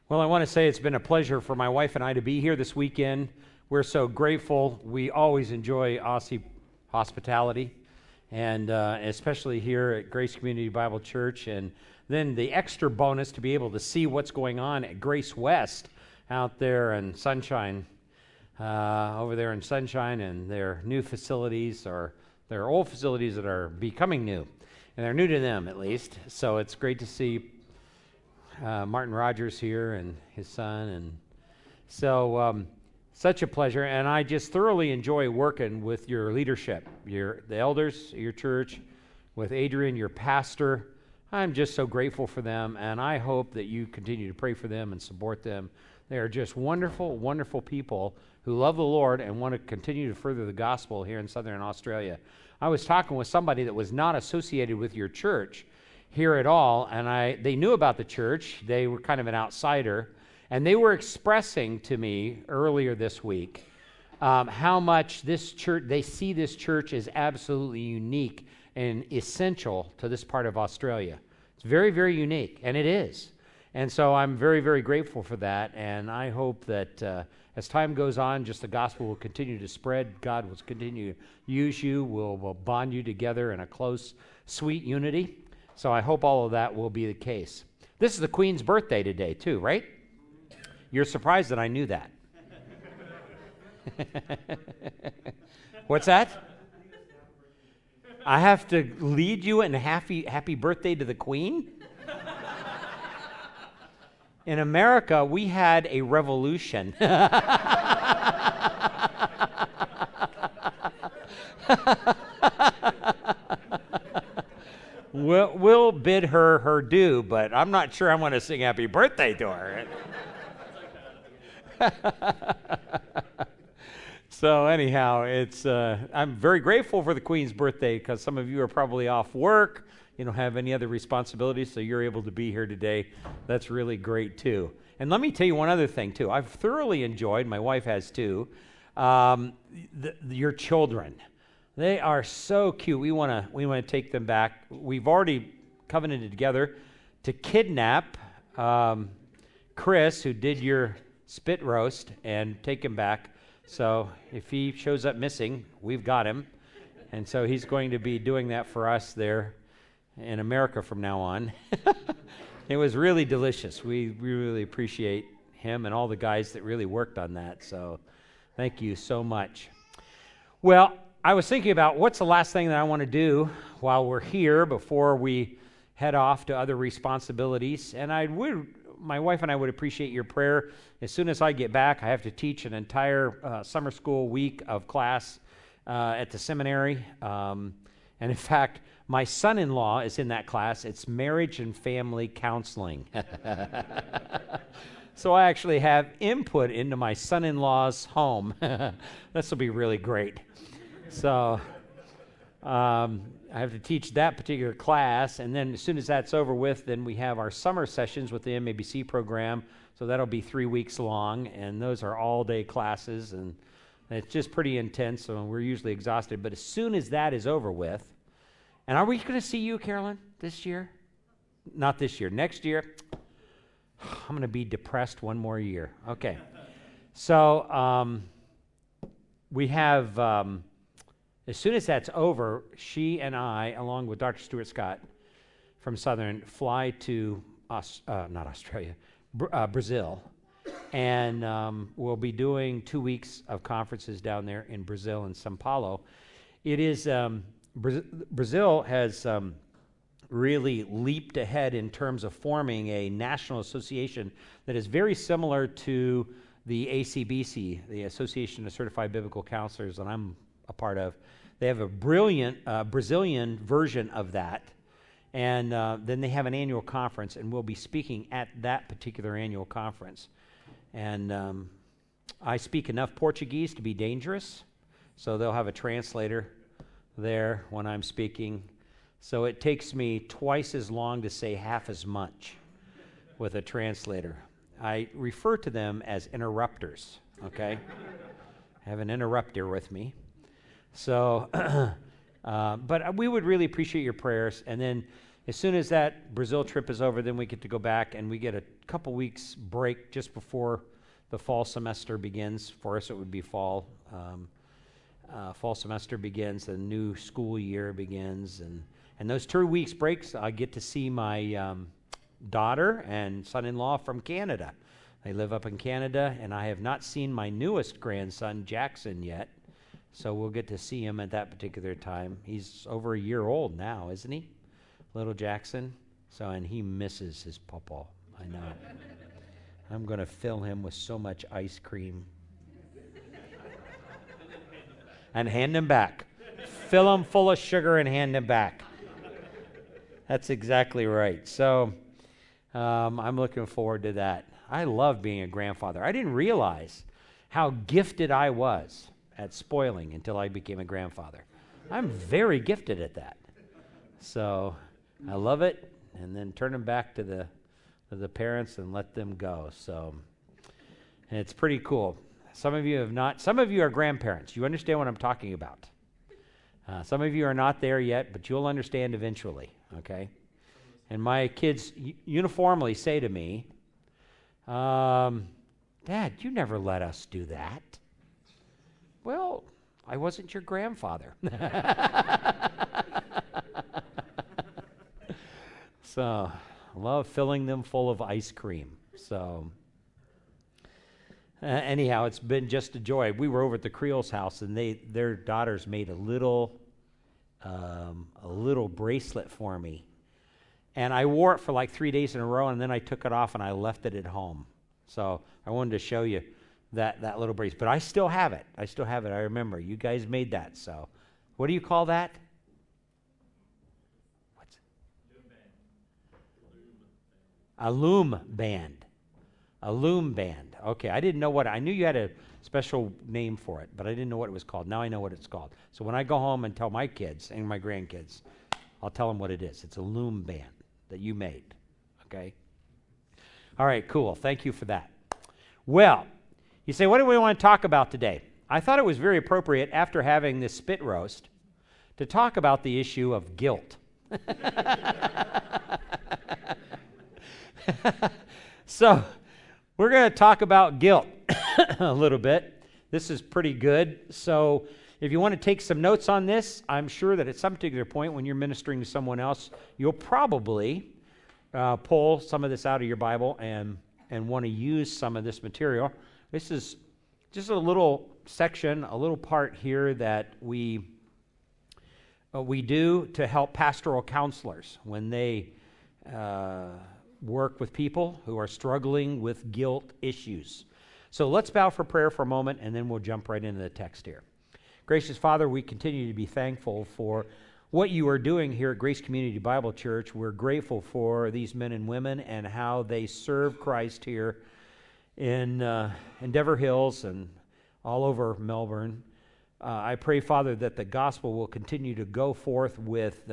Well, I want to say it's been a pleasure for my wife and I to be here this weekend. We're so grateful. We always enjoy Aussie hospitality, and especially here at Grace Community Bible Church. And then the extra bonus to be able to see what's going on at Grace West out there in Sunshine, over there in Sunshine, and their new facilities, or their old facilities that are becoming new. And they're new to them, at least. So it's great to see Martin Rogers here and his son, and so such a pleasure. And I just thoroughly enjoy working with your leadership, the elders of your church, with Adrian, your pastor. I'm just so grateful for them, and I hope that you continue to pray for them and support them. They are just wonderful, wonderful people who love the Lord and want to continue to further the gospel here in Southern Australia. I was talking with somebody that was not associated with your church here at all, and they knew about the church. They were kind of an outsider, and they were expressing to me earlier this week how much this church, they see this church as absolutely unique and essential to this part of Australia. It's very, very unique, and it is. And so I'm very, very grateful for that, and I hope that as time goes on, just the gospel will continue to spread. God will continue to use you, will bond you together in a close, sweet unity. So I hope all of that will be the case. This is the Queen's birthday today, too, right? You're surprised that I knew that. What's that? I have to lead you in happy birthday to the Queen? In America, we had a revolution. We'll bid her due, but I'm not sure I'm going to sing happy birthday to her. So anyhow, I'm very grateful for the Queen's birthday, because some of you are probably off work. You don't have any other responsibilities, so you're able to be here today. That's really great, too. And let me tell you one other thing, too. I've thoroughly enjoyed, my wife has, too, your children. They are so cute. We want to take them back. We've already covenanted together to kidnap Chris, who did your spit roast, and take him back. So if he shows up missing, we've got him. And so he's going to be doing that for us there in America from now on. It was really delicious. We really appreciate him and all the guys that really worked on that. So thank you so much. Well, I was thinking about what's the last thing that I want to do while we're here before we head off to other responsibilities. And my wife and I would appreciate your prayer. As soon as I get back, I have to teach an entire summer school week of class at the seminary. And in fact, my son-in-law is in that class. It's marriage and family counseling. So I actually have input into my son-in-law's home. This will be really great. So I have to teach that particular class, and then as soon as that's over with, then we have our summer sessions with the MABC program. So that'll be 3 weeks long, and those are all-day classes, and it's just pretty intense, so we're usually exhausted. But as soon as that is over with, and are we going to see you, Carolyn, this year? Not this year. Next year, I'm going to be depressed one more year. Okay. So we have, as soon as that's over, she and I, along with Dr. Stuart Scott from Southern, fly to, Brazil. And we'll be doing 2 weeks of conferences down there in Brazil, in São Paulo. It is... Brazil has really leaped ahead in terms of forming a national association that is very similar to the ACBC, the Association of Certified Biblical Counselors, that I'm a part of. They have a brilliant Brazilian version of that, and then they have an annual conference, and we'll be speaking at that particular annual conference. And I speak enough Portuguese to be dangerous, so they'll have a translator there when I'm speaking. So it takes me twice as long to say half as much with a translator. I refer to them as interrupters, okay? I have an interrupter with me. So, but we would really appreciate your prayers. And then as soon as that Brazil trip is over, then we get to go back and we get a couple weeks break just before the fall semester begins. For us, it would be fall. Fall semester begins, the new school year begins, and those 2 weeks breaks, I get to see my daughter and son-in-law from Canada. They live up in Canada, and I have not seen my newest grandson, Jackson, yet. So we'll get to see him at that particular time. He's over a year old now, isn't he? Little Jackson. So, and he misses his pawpaw. I know. I'm going to fill him with so much ice cream. And hand him back. Fill him full of sugar and hand him back. That's exactly right. So I'm looking forward to that. I love being a grandfather. I didn't realize how gifted I was at spoiling until I became a grandfather. I'm very gifted at that. So I love it, and then turn them back to the parents and let them go. So and it's pretty cool. Some of you have not. Some of you are grandparents. You understand what I'm talking about. Some of you are not there yet, but you'll understand eventually, okay? And my kids uniformly say to me, Dad, you never let us do that. Well, I wasn't your grandfather. So, I love filling them full of ice cream. So, anyhow, it's been just a joy. We were over at the Creel's house, and their daughters made a little bracelet for me. And I wore it for like 3 days in a row, and then I took it off and I left it at home. So I wanted to show you that little bracelet. But I still have it. I remember. You guys made that. So what do you call that? What's it? A loom band. A loom band. Okay, I didn't know what. I knew you had a special name for it, but I didn't know what it was called. Now I know what it's called. So when I go home and tell my kids and my grandkids, I'll tell them what it is. It's a loom band that you made, okay? All right, cool. Thank you for that. Well, you say, what do we want to talk about today? I thought it was very appropriate after having this spit roast to talk about the issue of guilt. So, we're going to talk about guilt a little bit. This is pretty good. So, if you want to take some notes on this, I'm sure that at some particular point when you're ministering to someone else, you'll probably pull some of this out of your Bible and want to use some of this material. This is just a little section, a little part here that we do to help pastoral counselors when they work with people who are struggling with guilt issues. So let's bow for prayer for a moment, and then we'll jump right into the text here. Gracious Father, we continue to be thankful for what you are doing here at Grace Community Bible Church. We're grateful for these men and women and how they serve Christ here in Endeavor Hills and all over Melbourne. I pray, Father, that the gospel will continue to go forth with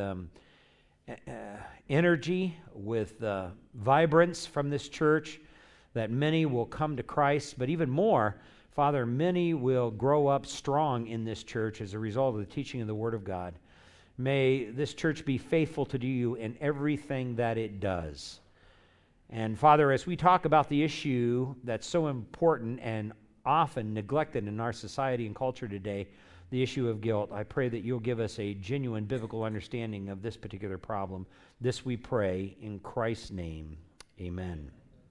energy, with vibrance from this church, that many will come to Christ, but even more, Father, many will grow up strong in this church as a result of the teaching of the Word of God. May this church be faithful to you in everything that it does. And Father, as we talk about the issue that's so important and often neglected in our society and culture today, the issue of guilt, I pray that you'll give us a genuine biblical understanding of this particular problem. This we pray in Christ's name. Amen.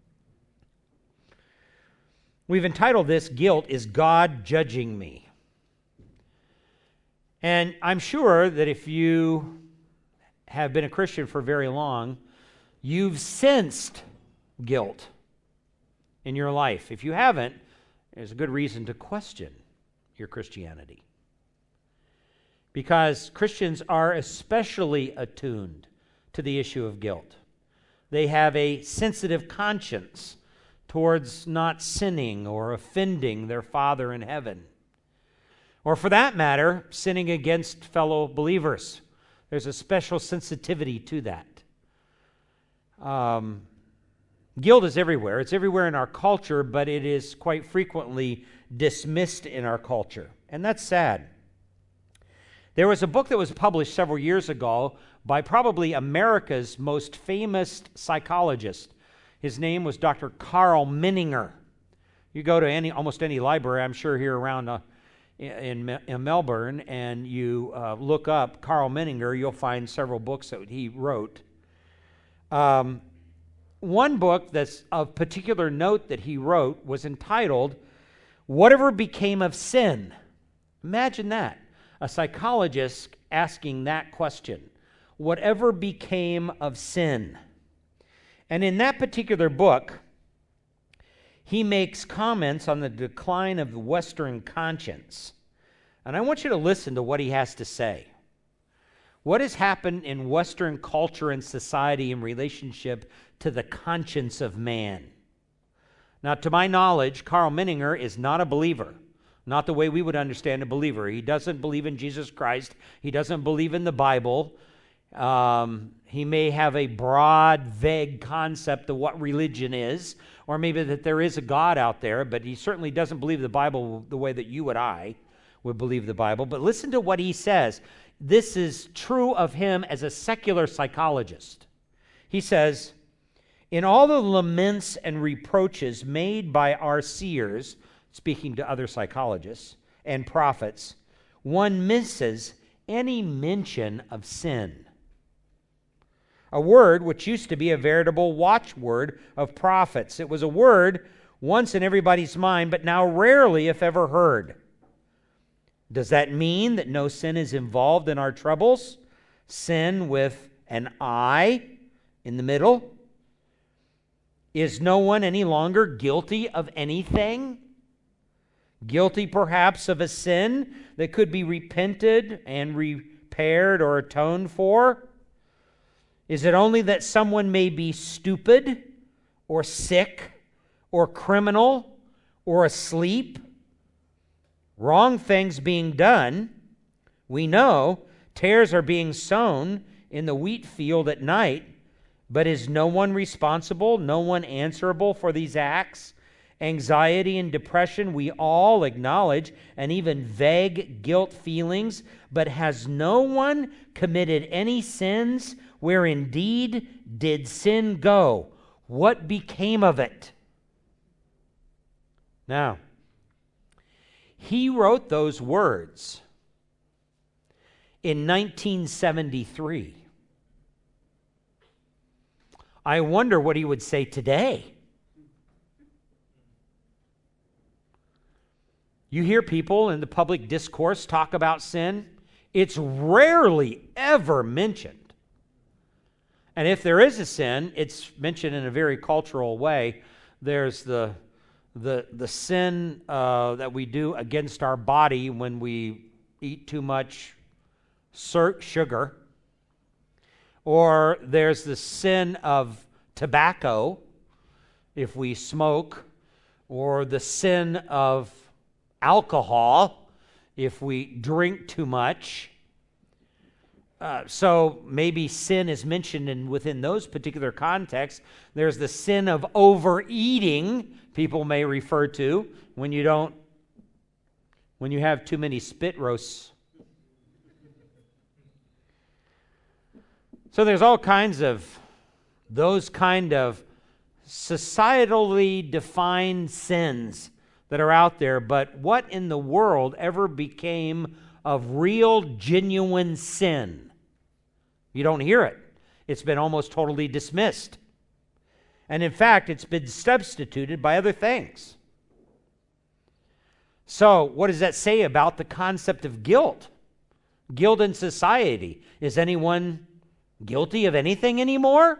We've entitled this, Guilt, Is God Judging Me? And I'm sure that if you have been a Christian for very long, you've sensed guilt in your life. If you haven't, there's a good reason to question your Christianity. Because Christians are especially attuned to the issue of guilt. They have a sensitive conscience towards not sinning or offending their Father in heaven. Or for that matter, sinning against fellow believers. There's a special sensitivity to that. Guilt is everywhere. It's everywhere in our culture, but it is quite frequently dismissed in our culture. And that's sad. There was a book that was published several years ago by probably America's most famous psychologist. His name was Dr. Carl Menninger. You go to almost any library, I'm sure here around in Melbourne, and you look up Carl Menninger, you'll find several books that he wrote. One book that's of particular note that he wrote was entitled, Whatever Became of Sin? Imagine that, a psychologist asking that question. Whatever became of sin? And in that particular book, he makes comments on the decline of the Western conscience. And I want you to listen to what he has to say. What has happened in Western culture and society in relationship to the conscience of man? Now, to my knowledge, Carl Menninger is not a believer, not the way we would understand a believer. He doesn't believe in Jesus Christ. He doesn't believe in the Bible. He may have a broad, vague concept of what religion is, or maybe that there is a God out there, but he certainly doesn't believe the Bible the way that you and I would believe the Bible. But listen to what he says. This is true of him as a secular psychologist. He says, in all the laments and reproaches made by our seers, speaking to other psychologists, and prophets, one misses any mention of sin. A word which used to be a veritable watchword of prophets. It was a word once in everybody's mind, but now rarely, if ever, heard. Does that mean that no sin is involved in our troubles? Sin with an I in the middle? Is no one any longer guilty of anything? Guilty perhaps of a sin that could be repented and repaired or atoned for? Is it only that someone may be stupid or sick or criminal or asleep? Wrong things being done. We know tares are being sown in the wheat field at night, but is no one responsible, no one answerable for these acts? Anxiety and depression, we all acknowledge, and even vague guilt feelings, but has no one committed any sins? Where indeed did sin go? What became of it? Now, he wrote those words in 1973. I wonder what he would say today. You hear people in the public discourse talk about sin. It's rarely ever mentioned. And if there is a sin, it's mentioned in a very cultural way. There's the sin that we do against our body when we eat too much sugar. Or there's the sin of tobacco if we smoke. Or the sin of alcohol if we drink too much. So maybe sin is mentioned within those particular contexts. There's the sin of overeating, people may refer to, when you have too many spit roasts. So there's all kinds of those kind of societally defined sins that are out there, but what in the world ever became of real, genuine sin? You don't hear it. It's been almost totally dismissed. And in fact, it's been substituted by other things. So, what does that say about the concept of guilt? Guilt in society. Is anyone guilty of anything anymore?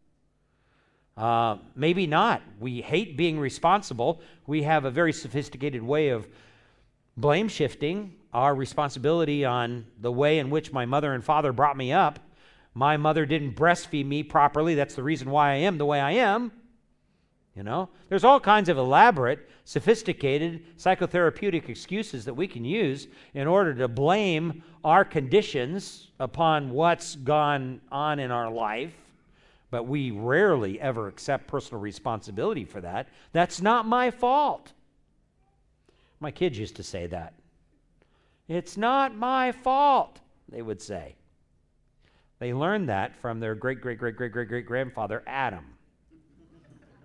Maybe not. We hate being responsible. We have a very sophisticated way of blame shifting our responsibility on the way in which my mother and father brought me up. My mother didn't breastfeed me properly. That's the reason why I am the way I am. You know, there's all kinds of elaborate, sophisticated psychotherapeutic excuses that we can use in order to blame our conditions upon what's gone on in our life. But we rarely ever accept personal responsibility for that. That's not my fault. My kids used to say that. It's not my fault, they would say. They learned that from their great-great-great-great-great-great-grandfather, Adam.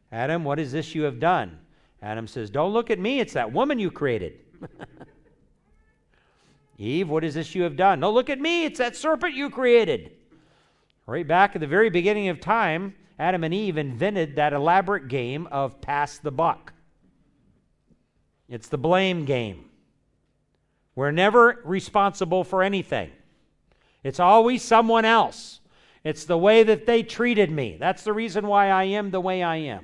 Adam, what is this you have done? Adam says, don't look at me, it's that woman you created. Eve, what is this you have done? Don't look at me, it's that serpent you created. Right back at the very beginning of time, Adam and Eve invented that elaborate game of pass the buck. It's the blame game. We're never responsible for anything. It's always someone else. It's the way that they treated me. That's the reason why I am the way I am.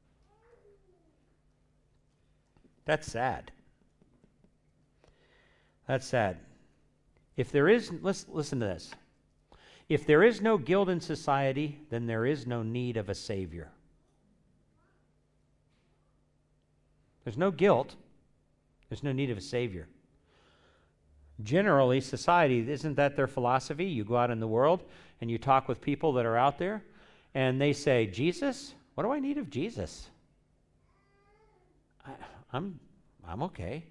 That's sad. That's sad. If there is, listen to this. If there is no guilt in society, then there is no need of a Savior. There's no guilt. There's no need of a Savior. Generally, society, isn't that their philosophy? You go out in the world and you talk with people that are out there, and they say, Jesus? What do I need of Jesus? I'm okay.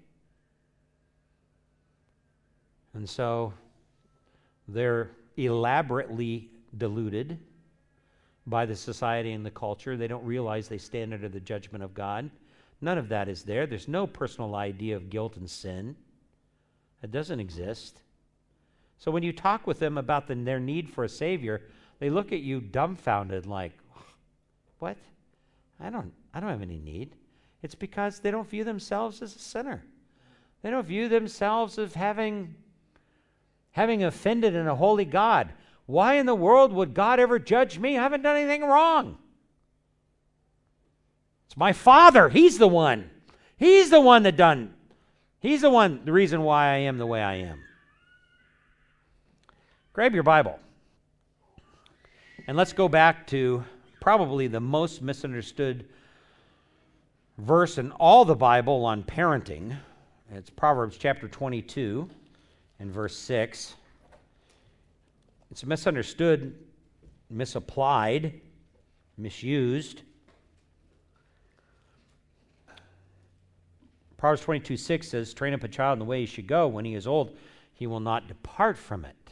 And so they're elaborately deluded by the society and the culture. They don't realize they stand under the judgment of God. None of that is there. There's no personal idea of guilt and sin. It doesn't exist. So when you talk with them about their need for a Savior, they look at you dumbfounded like, what? I don't have any need. It's because they don't view themselves as a sinner. They don't view themselves as having offended in a holy God. Why in the world would God ever judge me? I haven't done anything wrong. It's my Father. He's the one. He's the one that done. He's the reason why I am the way I am. Grab your Bible. And let's go back to probably the most misunderstood verse in all the Bible on parenting. It's Proverbs chapter 22 and verse 6. It's misunderstood, misapplied, misused. Proverbs 22:6 says, train up a child in the way he should go. When he is old, he will not depart from it.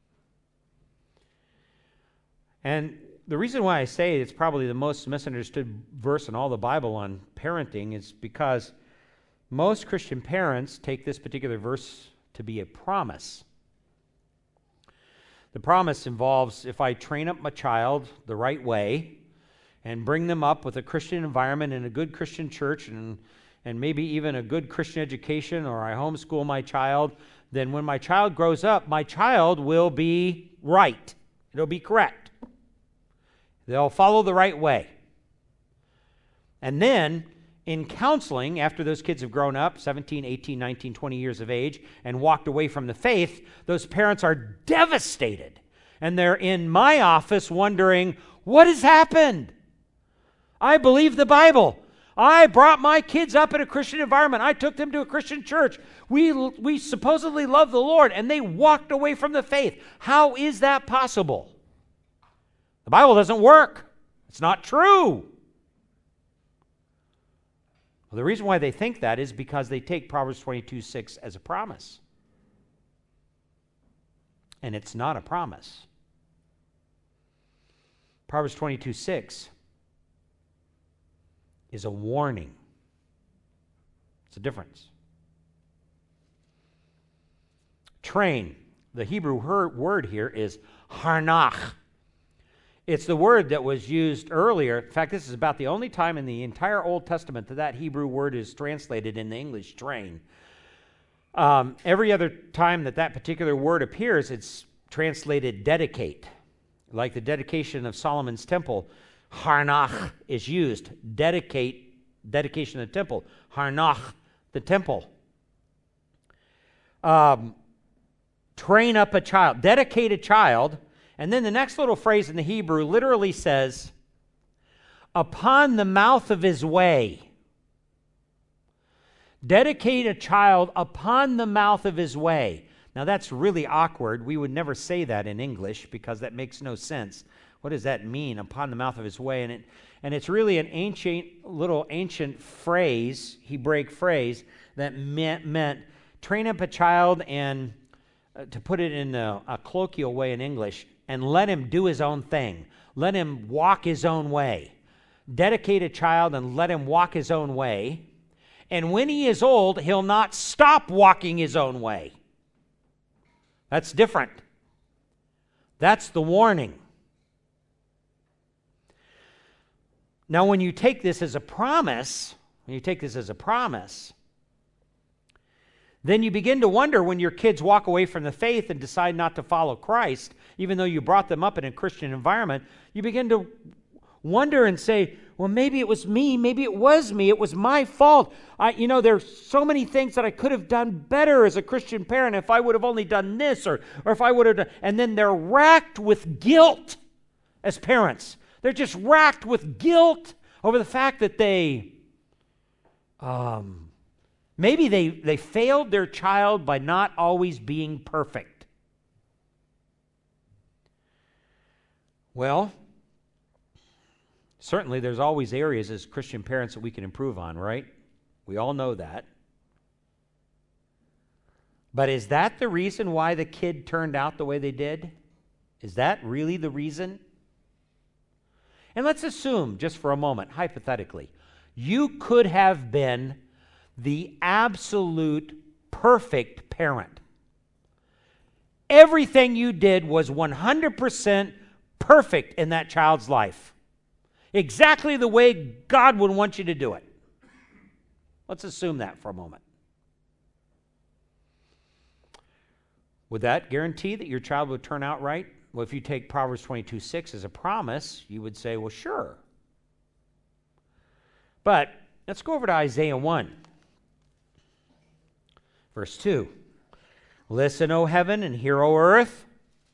And the reason why I say it's probably the most misunderstood verse in all the Bible on parenting is because most Christian parents take this particular verse to be a promise. The promise involves, if I train up my child the right way and bring them up with a Christian environment in a good Christian church and maybe even a good Christian education, or I homeschool my child, then when my child grows up, my child will be right. It'll be correct. They'll follow the right way. And then, in counseling, after those kids have grown up, 17, 18, 19, 20 years of age, and walked away from the faith, those parents are devastated. And they're in my office wondering, what has happened? I believe the Bible. I brought my kids up in a Christian environment. I took them to a Christian church. We supposedly love the Lord, and they walked away from the faith. How is that possible? The Bible doesn't work. It's not true. Well, the reason why they think that is because they take Proverbs 22:6 as a promise. And it's not a promise. Proverbs 22:6 is a warning. It's a difference. Train. The Hebrew word here is harnach. It's the word that was used earlier. In fact, this is about the only time in the entire Old Testament that Hebrew word is translated in the English, train. Every other time that particular word appears, it's translated dedicate. Like the dedication of Solomon's temple, harnach is used. Dedication of the temple. Harnach, the temple. Train up a child. Dedicate a child. And then the next little phrase in the Hebrew literally says, upon the mouth of his way. Dedicate a child upon the mouth of his way. Now that's really awkward. We would never say that in English because that makes no sense. What does that mean, upon the mouth of his way? And it's really an ancient phrase, Hebraic phrase, that meant train up a child and, to put it in a colloquial way in English, and let him do his own thing. Let him walk his own way. dedicate a child and let him walk his own way. And when he is old, he'll not stop walking his own way. That's different. That's the warning. Now, when you take this as a promise, then you begin to wonder when your kids walk away from the faith and decide not to follow Christ, even though you brought them up in a Christian environment, you begin to wonder and say, well, maybe it was me, it was my fault. There's so many things that I could have done better as a Christian parent if I would have only done this or if I would have done, and then they're racked with guilt as parents. They're just racked with guilt over the fact that maybe they failed their child by not always being perfect. Well, certainly there's always areas as Christian parents that we can improve on, right? We all know that. But is that the reason why the kid turned out the way they did? Is that really the reason? And let's assume, just for a moment, hypothetically, you could have been the absolute perfect parent. Everything you did was 100% perfect in that child's life. Exactly the way God would want you to do it. Let's assume that for a moment. Would that guarantee that your child would turn out right? Well, if you take Proverbs 22:6 as a promise, you would say, well, sure. But let's go over to Isaiah 1. Verse 2. Listen, O heaven, and hear, O earth.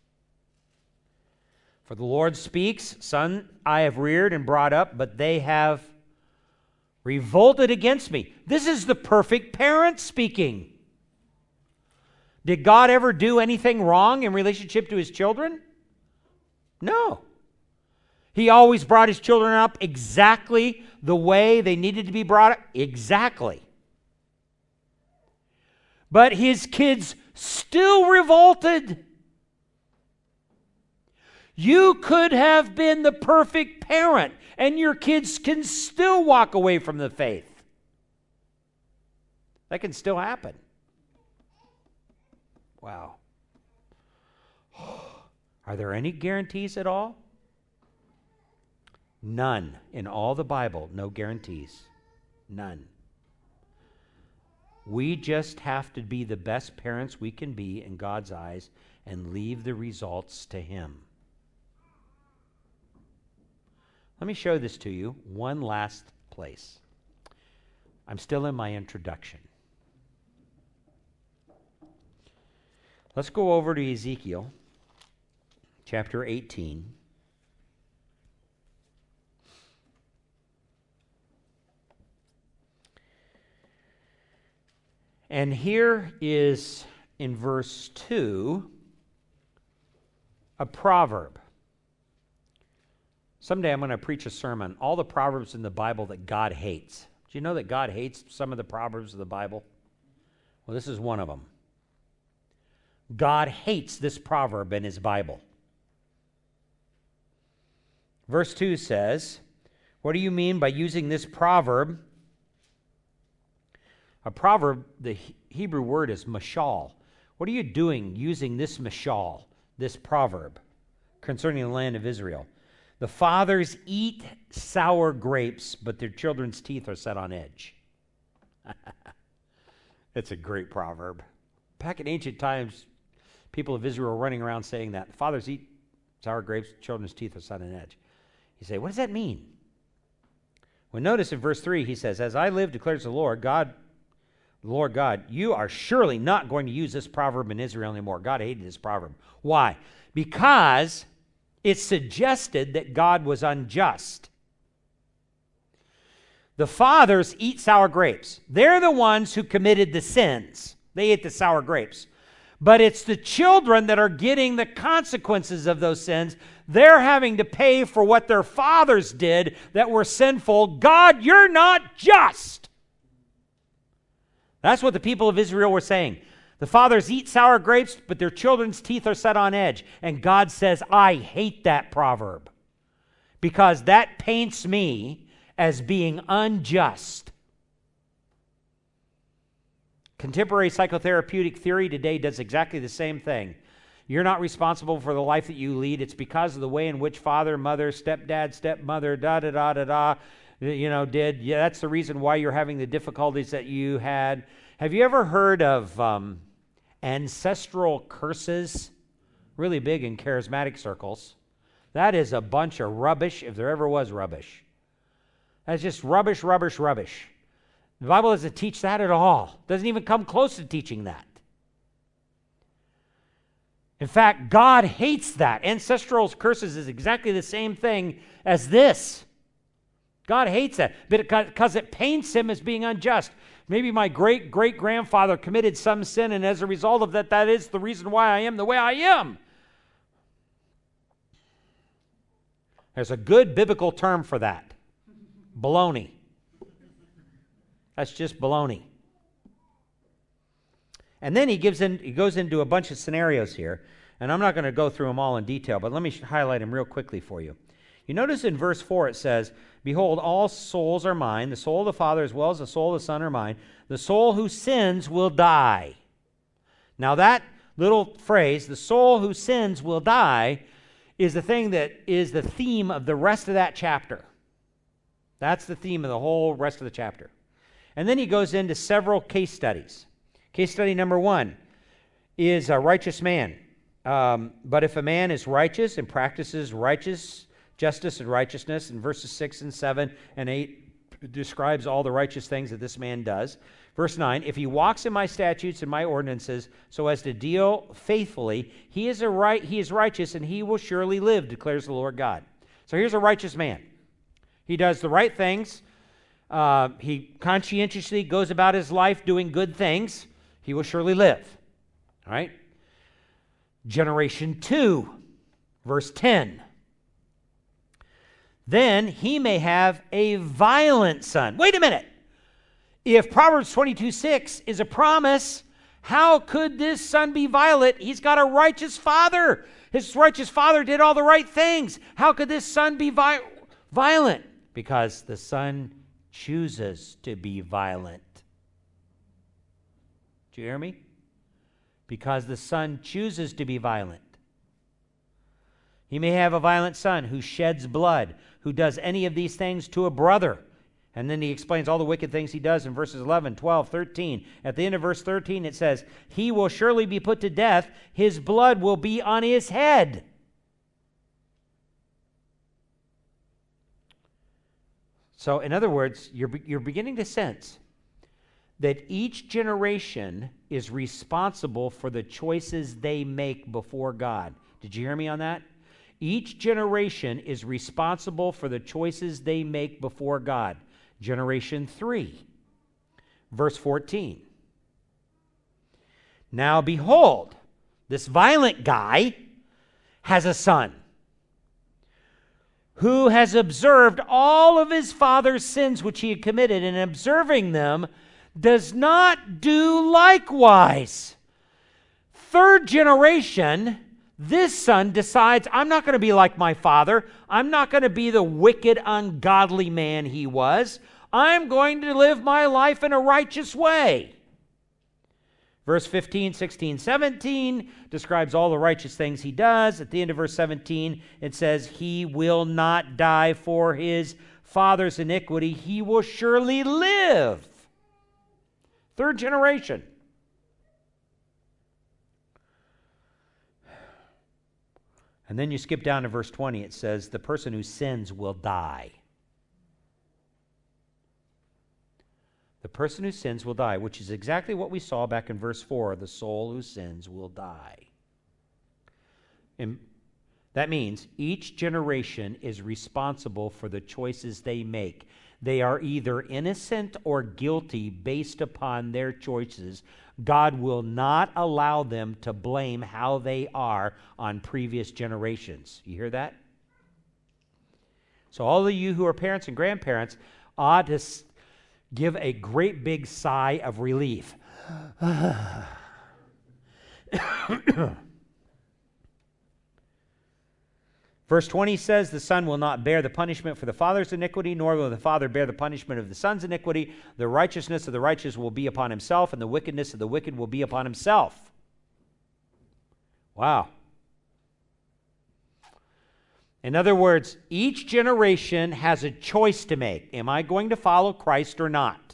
For the Lord speaks, Son I have reared and brought up, but they have revolted against me. This is the perfect parent speaking. Did God ever do anything wrong in relationship to his children? No. He always brought his children up exactly the way they needed to be brought up. Exactly. But his kids still revolted. You could have been the perfect parent, and your kids can still walk away from the faith. That can still happen. Wow. Are there any guarantees at all? None. In all the Bible, no guarantees. None. We just have to be the best parents we can be in God's eyes and leave the results to him. Let me show this to you one last place. I'm still in my introduction. Let's go over to Ezekiel chapter 18. And here is, in verse 2, a proverb. Someday I'm going to preach a sermon, all the proverbs in the Bible that God hates. Do you know that God hates some of the proverbs of the Bible? Well, this is one of them. God hates this proverb in his Bible. Verse 2 says, what do you mean by using this proverb? A proverb, the Hebrew word is mashal. What are you doing using this mashal, this proverb, concerning the land of Israel? The fathers eat sour grapes, but their children's teeth are set on edge. It's a great proverb. Back in ancient times, people of Israel were running around saying that. The fathers eat sour grapes, children's teeth are set on edge. You say, what does that mean? Well, notice in verse 3, he says, as I live, declares the Lord God, you are surely not going to use this proverb in Israel anymore. God hated this proverb. Why? Because it suggested that God was unjust. The fathers eat sour grapes. They're the ones who committed the sins. They ate the sour grapes. But it's the children that are getting the consequences of those sins. They're having to pay for what their fathers did that were sinful. God, you're not just. That's what the people of Israel were saying. The fathers eat sour grapes, but their children's teeth are set on edge. And God says, I hate that proverb because that paints me as being unjust. Contemporary psychotherapeutic theory today does exactly the same thing. You're not responsible for the life that you lead. It's because of the way in which father, mother, stepdad, stepmother, did. Yeah, that's the reason why you're having the difficulties that you had. Have you ever heard of ancestral curses? Really big in charismatic circles. That is a bunch of rubbish, if there ever was rubbish. That's just rubbish, rubbish, rubbish. The Bible doesn't teach that at all. Doesn't even come close to teaching that. In fact, God hates that. Ancestral curses is exactly the same thing as this. God hates that because it paints him as being unjust. Maybe my great-great-grandfather committed some sin, and as a result of that, that is the reason why I am the way I am. There's a good biblical term for that. Baloney. That's just baloney. And then he goes into a bunch of scenarios here, and I'm not going to go through them all in detail, but let me highlight them real quickly for you. You notice in verse 4 it says, "Behold, all souls are mine, the soul of the Father as well as the soul of the Son are mine. The soul who sins will die." Now that little phrase, the soul who sins will die, is the thing that is the theme of the rest of that chapter. That's the theme of the whole rest of the chapter. And then he goes into several case studies. Case study number 1 is a righteous man. But if a man is righteous and practices justice and righteousness, in verses 6 and 7 and 8 describes all the righteous things that this man does. Verse 9, if he walks in my statutes and my ordinances so as to deal faithfully, he is righteous and he will surely live, declares the Lord God. So here's a righteous man. He does the right things. He conscientiously goes about his life doing good things. He will surely live. All right? Generation 2, verse 10. Then he may have a violent son. Wait a minute. If Proverbs 22:6 is a promise, how could this son be violent? He's got a righteous father. His righteous father did all the right things. How could this son be violent? Because the son chooses to be violent. Do you hear me? Because the son chooses to be violent. He may have a violent son who sheds blood, who does any of these things to a brother. And then he explains all the wicked things he does in verses 11, 12, 13. At the end of verse 13 it says, he will surely be put to death. His blood will be on his head. So in other words, you're beginning to sense that each generation is responsible for the choices they make before God. Did you hear me on that? Each generation is responsible for the choices they make before God. Generation 3, verse 14. Now behold, this violent guy has a son who has observed all of his father's sins which he had committed, and observing them, does not do likewise. Third generation, this son decides, I'm not going to be like my father. I'm not going to be the wicked, ungodly man he was. I'm going to live my life in a righteous way. Verse 15, 16, 17 describes all the righteous things he does. At the end of verse 17, it says, he will not die for his father's iniquity. He will surely live. Third generation. And then you skip down to verse 20. It says, the person who sins will die. The person who sins will die, which is exactly what we saw back in verse 4. The soul who sins will die. And that means each generation is responsible for the choices they make. They are either innocent or guilty based upon their choices. God will not allow them to blame how they are on previous generations. You hear that? So all of you who are parents and grandparents ought to give a great big sigh of relief. Verse 20 says, the Son will not bear the punishment for the father's iniquity, nor will the Father bear the punishment of the Son's iniquity. The righteousness of the righteous will be upon himself, and the wickedness of the wicked will be upon himself. Wow. In other words, each generation has a choice to make. Am I going to follow Christ or not?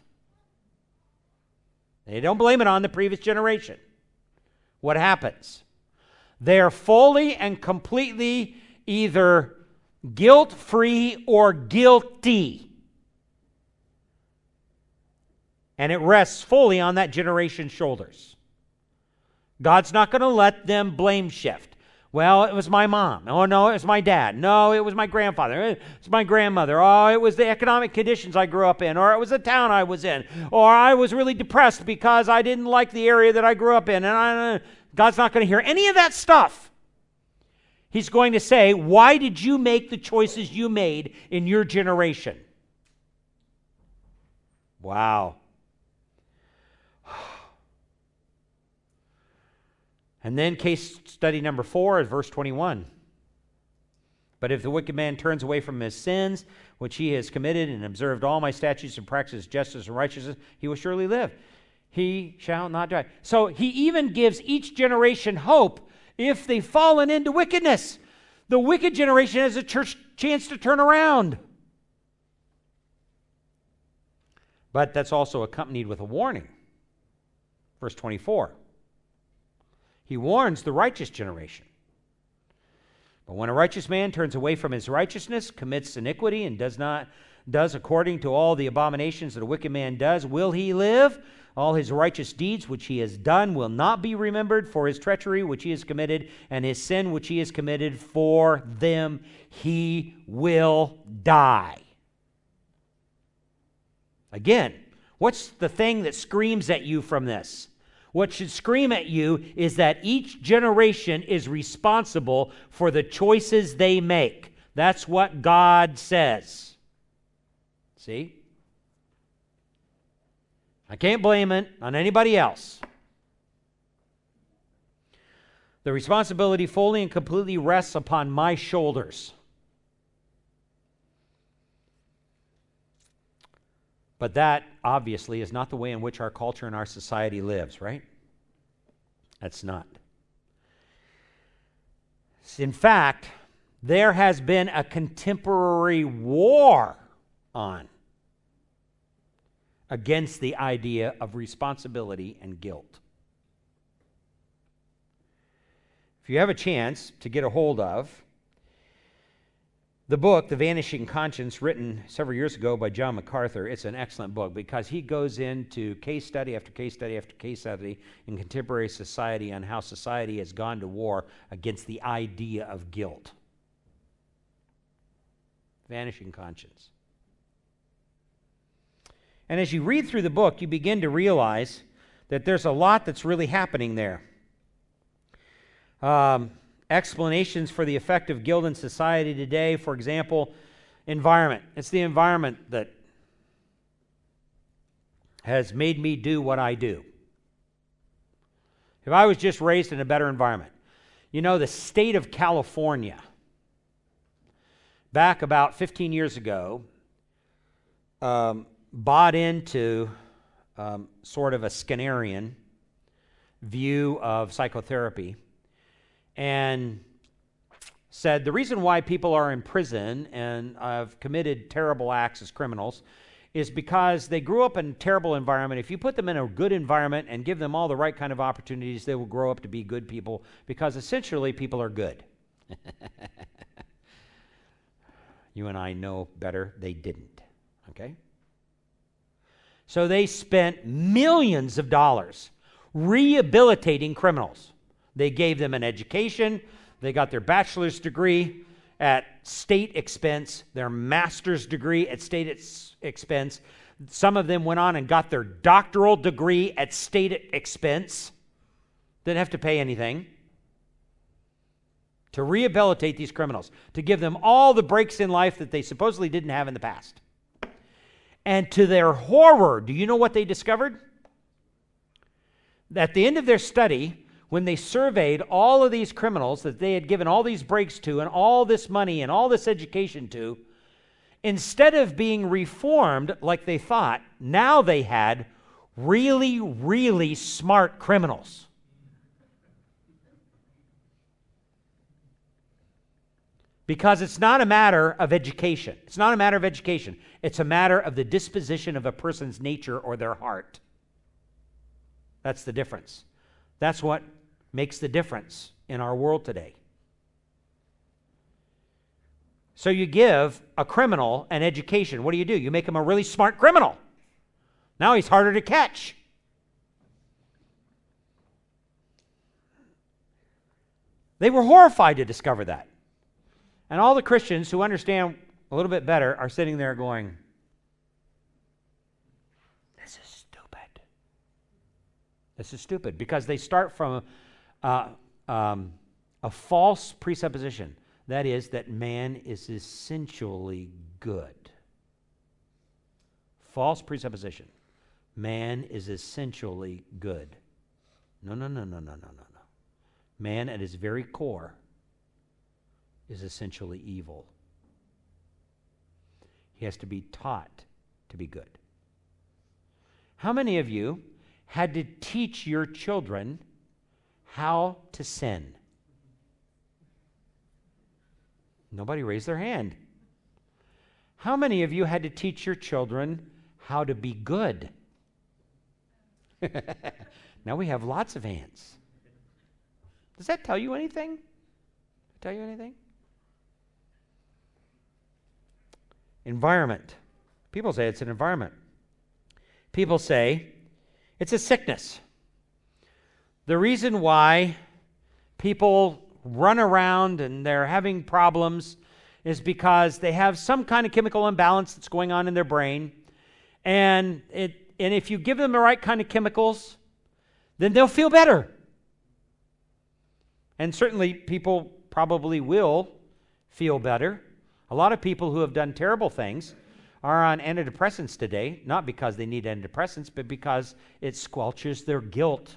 They don't blame it on the previous generation. What happens? They are fully and completely either guilt-free or guilty. And it rests fully on that generation's shoulders. God's not going to let them blame shift. Well, it was my mom. Oh, no, it was my dad. No, it was my grandfather. It was my grandmother. Oh, it was the economic conditions I grew up in. Or it was the town I was in. Or I was really depressed because I didn't like the area that I grew up in. And God's not going to hear any of that stuff. He's going to say, why did you make the choices you made in your generation? Wow. And then case study number 4 is verse 21. But if the wicked man turns away from his sins, which he has committed, and observed all my statutes and practices justice and righteousness, he will surely live. He shall not die. So he even gives each generation hope if they've fallen into wickedness. The wicked generation has a chance to turn around. But that's also accompanied with a warning. Verse 24. He warns the righteous generation. But when a righteous man turns away from his righteousness, commits iniquity, and does according to all the abominations that a wicked man does, will he live? All his righteous deeds which he has done will not be remembered, for his treachery which he has committed, and his sin which he has committed, for them he will die. Again, what's the thing that screams at you from this? What should scream at you is that each generation is responsible for the choices they make. That's what God says. See? I can't blame it on anybody else. The responsibility fully and completely rests upon my shoulders. But that, obviously, is not the way in which our culture and our society lives, right? That's not. In fact, there has been a contemporary war on against the idea of responsibility and guilt. If you have a chance to get a hold of the book, The Vanishing Conscience, written several years ago by John MacArthur, it's an excellent book because he goes into case study after case study after case study in contemporary society on how society has gone to war against the idea of guilt. Vanishing Conscience. And as you read through the book, you begin to realize that there's a lot that's really happening there. Explanations for the effect of guilt in society today. For example, environment. It's the environment that has made me do what I do. If I was just raised in a better environment. You know, the state of California, back about 15 years ago, bought into sort of a Skinnerian view of psychotherapy, and said the reason why people are in prison and have committed terrible acts as criminals is because they grew up in a terrible environment. If you put them in a good environment and give them all the right kind of opportunities, they will grow up to be good people, because essentially people are good. You and I know better. They didn't. Okay? So they spent millions of dollars rehabilitating criminals. They gave them an education. They got their bachelor's degree at state expense, their master's degree at state expense. Some of them went on and got their doctoral degree at state expense. Didn't have to pay anything. To rehabilitate these criminals, to give them all the breaks in life that they supposedly didn't have in the past. And to their horror, do you know what they discovered? At the end of their study, when they surveyed all of these criminals that they had given all these breaks to and all this money and all this education to, instead of being reformed like they thought, now they had really, really smart criminals. Because it's not a matter of education. It's not a matter of education. It's a matter of the disposition of a person's nature or their heart. That's the difference. That's what makes the difference in our world today. So you give a criminal an education. What do? You make him a really smart criminal. Now he's harder to catch. They were horrified to discover that. And all the Christians who understand a little bit better are sitting there going, this is stupid. This is stupid, because they start from a false presupposition. That is, that man is essentially good. False presupposition. Man is essentially good. No. Man at his very core is essentially evil. He has to be taught to be good. How many of you had to teach your children how to sin? Nobody raised their hand. How many of you had to teach your children how to be good? Now we have lots of hands. Does that tell you anything? Tell you anything? Environment. People say it's an environment. People say it's a sickness. The reason why people run around and they're having problems is because they have some kind of chemical imbalance that's going on in their brain. And if you give them the right kind of chemicals, then they'll feel better. And certainly people probably will feel better. A lot of people who have done terrible things are on antidepressants today, not because they need antidepressants, but because it squelches their guilt.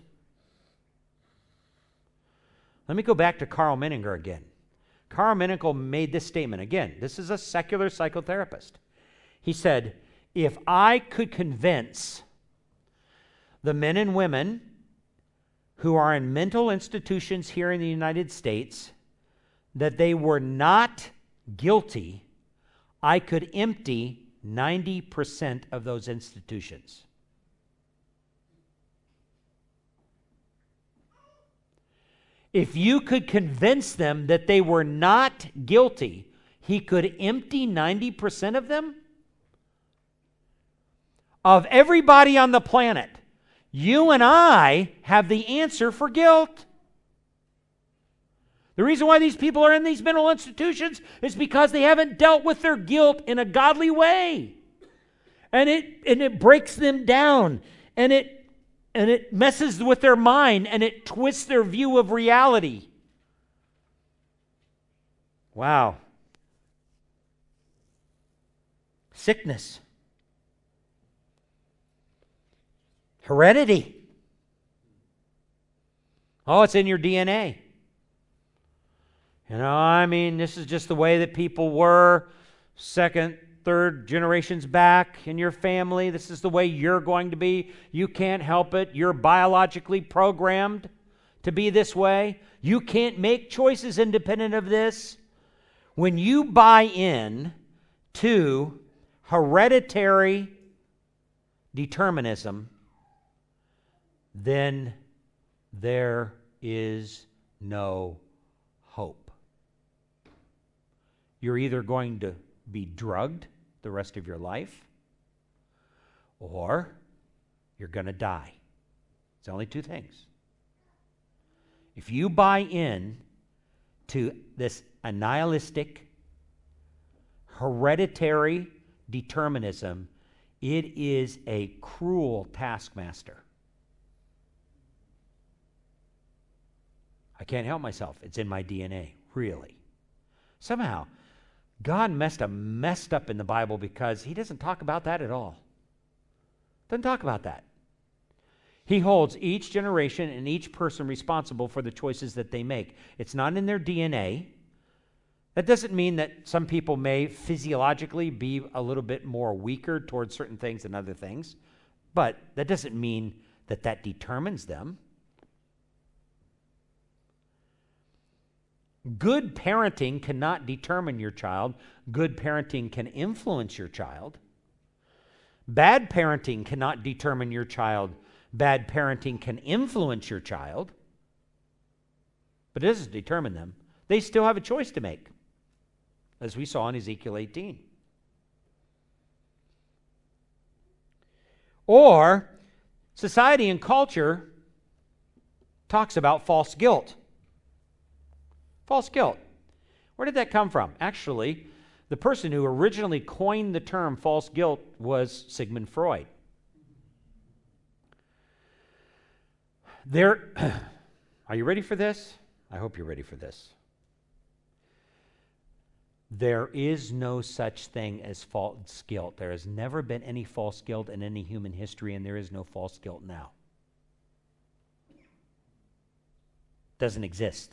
Let me go back to Carl Menninger again. Carl Menninger made this statement. Again, this is a secular psychotherapist. He said, if I could convince the men and women who are in mental institutions here in the United States that they were not guilty, I could empty 90% of those institutions. If you could convince them that they were not guilty, he could empty 90% of them? Of everybody on the planet, you and I have the answer for guilt. The reason why these people are in these mental institutions is because they haven't dealt with their guilt in a godly way. And it breaks them down, and it messes with their mind, and it twists their view of reality. Wow. Sickness. Heredity. Oh, it's in your DNA. This is just the way that people were second, third generations back in your family. This is the way you're going to be. You can't help it. You're biologically programmed to be this way. You can't make choices independent of this. When you buy in to hereditary determinism, then there is no hope. You're either going to be drugged the rest of your life, or you're going to die. It's only two things. If you buy in to this nihilistic, hereditary determinism, it is a cruel taskmaster. I can't help myself. It's in my DNA, really. Somehow, God messed up in the Bible because he doesn't talk about that at all. Doesn't talk about that. He holds each generation and each person responsible for the choices that they make. It's not in their DNA. That doesn't mean that some people may physiologically be a little bit more weaker towards certain things than other things, but that doesn't mean that that determines them. Good parenting cannot determine your child. Good parenting can influence your child. Bad parenting cannot determine your child. Bad parenting can influence your child, but it doesn't determine them. They still have a choice to make, as we saw in Ezekiel 18. Or, society and culture talks about false guilt. False guilt. Where did that come from? Actually, the person who originally coined the term false guilt was Sigmund Freud. Are you ready for this? I hope you're ready for this. There is no such thing as false guilt. There has never been any false guilt in any human history, and there is no false guilt now. Doesn't exist.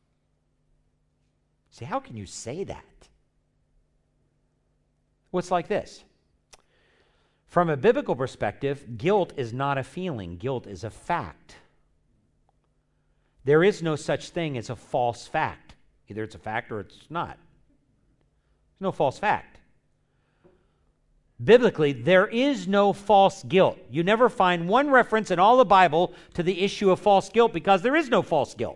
See, how can you say that? Well, it's like this. From a biblical perspective, guilt is not a feeling. Guilt is a fact. There is no such thing as a false fact. Either it's a fact or it's not. There's no false fact. Biblically, there is no false guilt. You never find one reference in all the Bible to the issue of false guilt because there is no false guilt.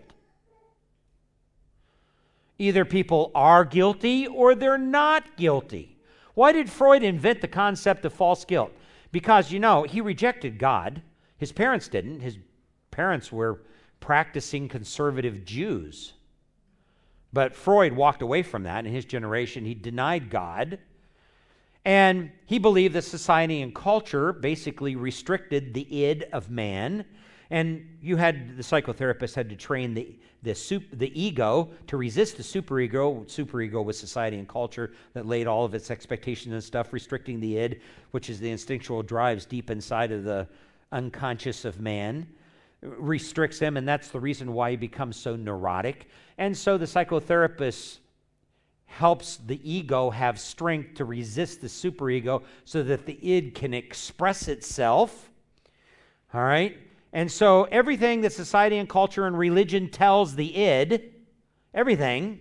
Either people are guilty or they're not guilty. Why did Freud invent the concept of false guilt? Because, he rejected God. His parents didn't. His parents were practicing conservative Jews. But Freud walked away from that. In his generation, he denied God. And he believed that society and culture basically restricted the id of man. And the psychotherapist had to train the ego to resist the superego. Superego was society and culture that laid all of its expectations and stuff, restricting the id, which is the instinctual drives deep inside of the unconscious of man, restricts him, and that's the reason why he becomes so neurotic. And so the psychotherapist helps the ego have strength to resist the superego so that the id can express itself. All right? And so everything that society and culture and religion tells the id, everything,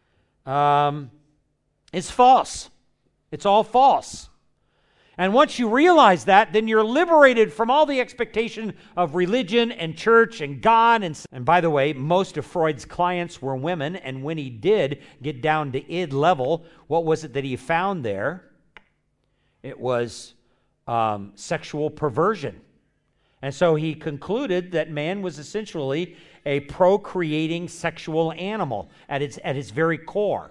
is false. It's all false. And once you realize that, then you're liberated from all the expectation of religion and church and God. And by the way, most of Freud's clients were women, and when he did get down to id level, what was it that he found there? It was sexual perversion. And so he concluded that man was essentially a procreating sexual animal at its very core.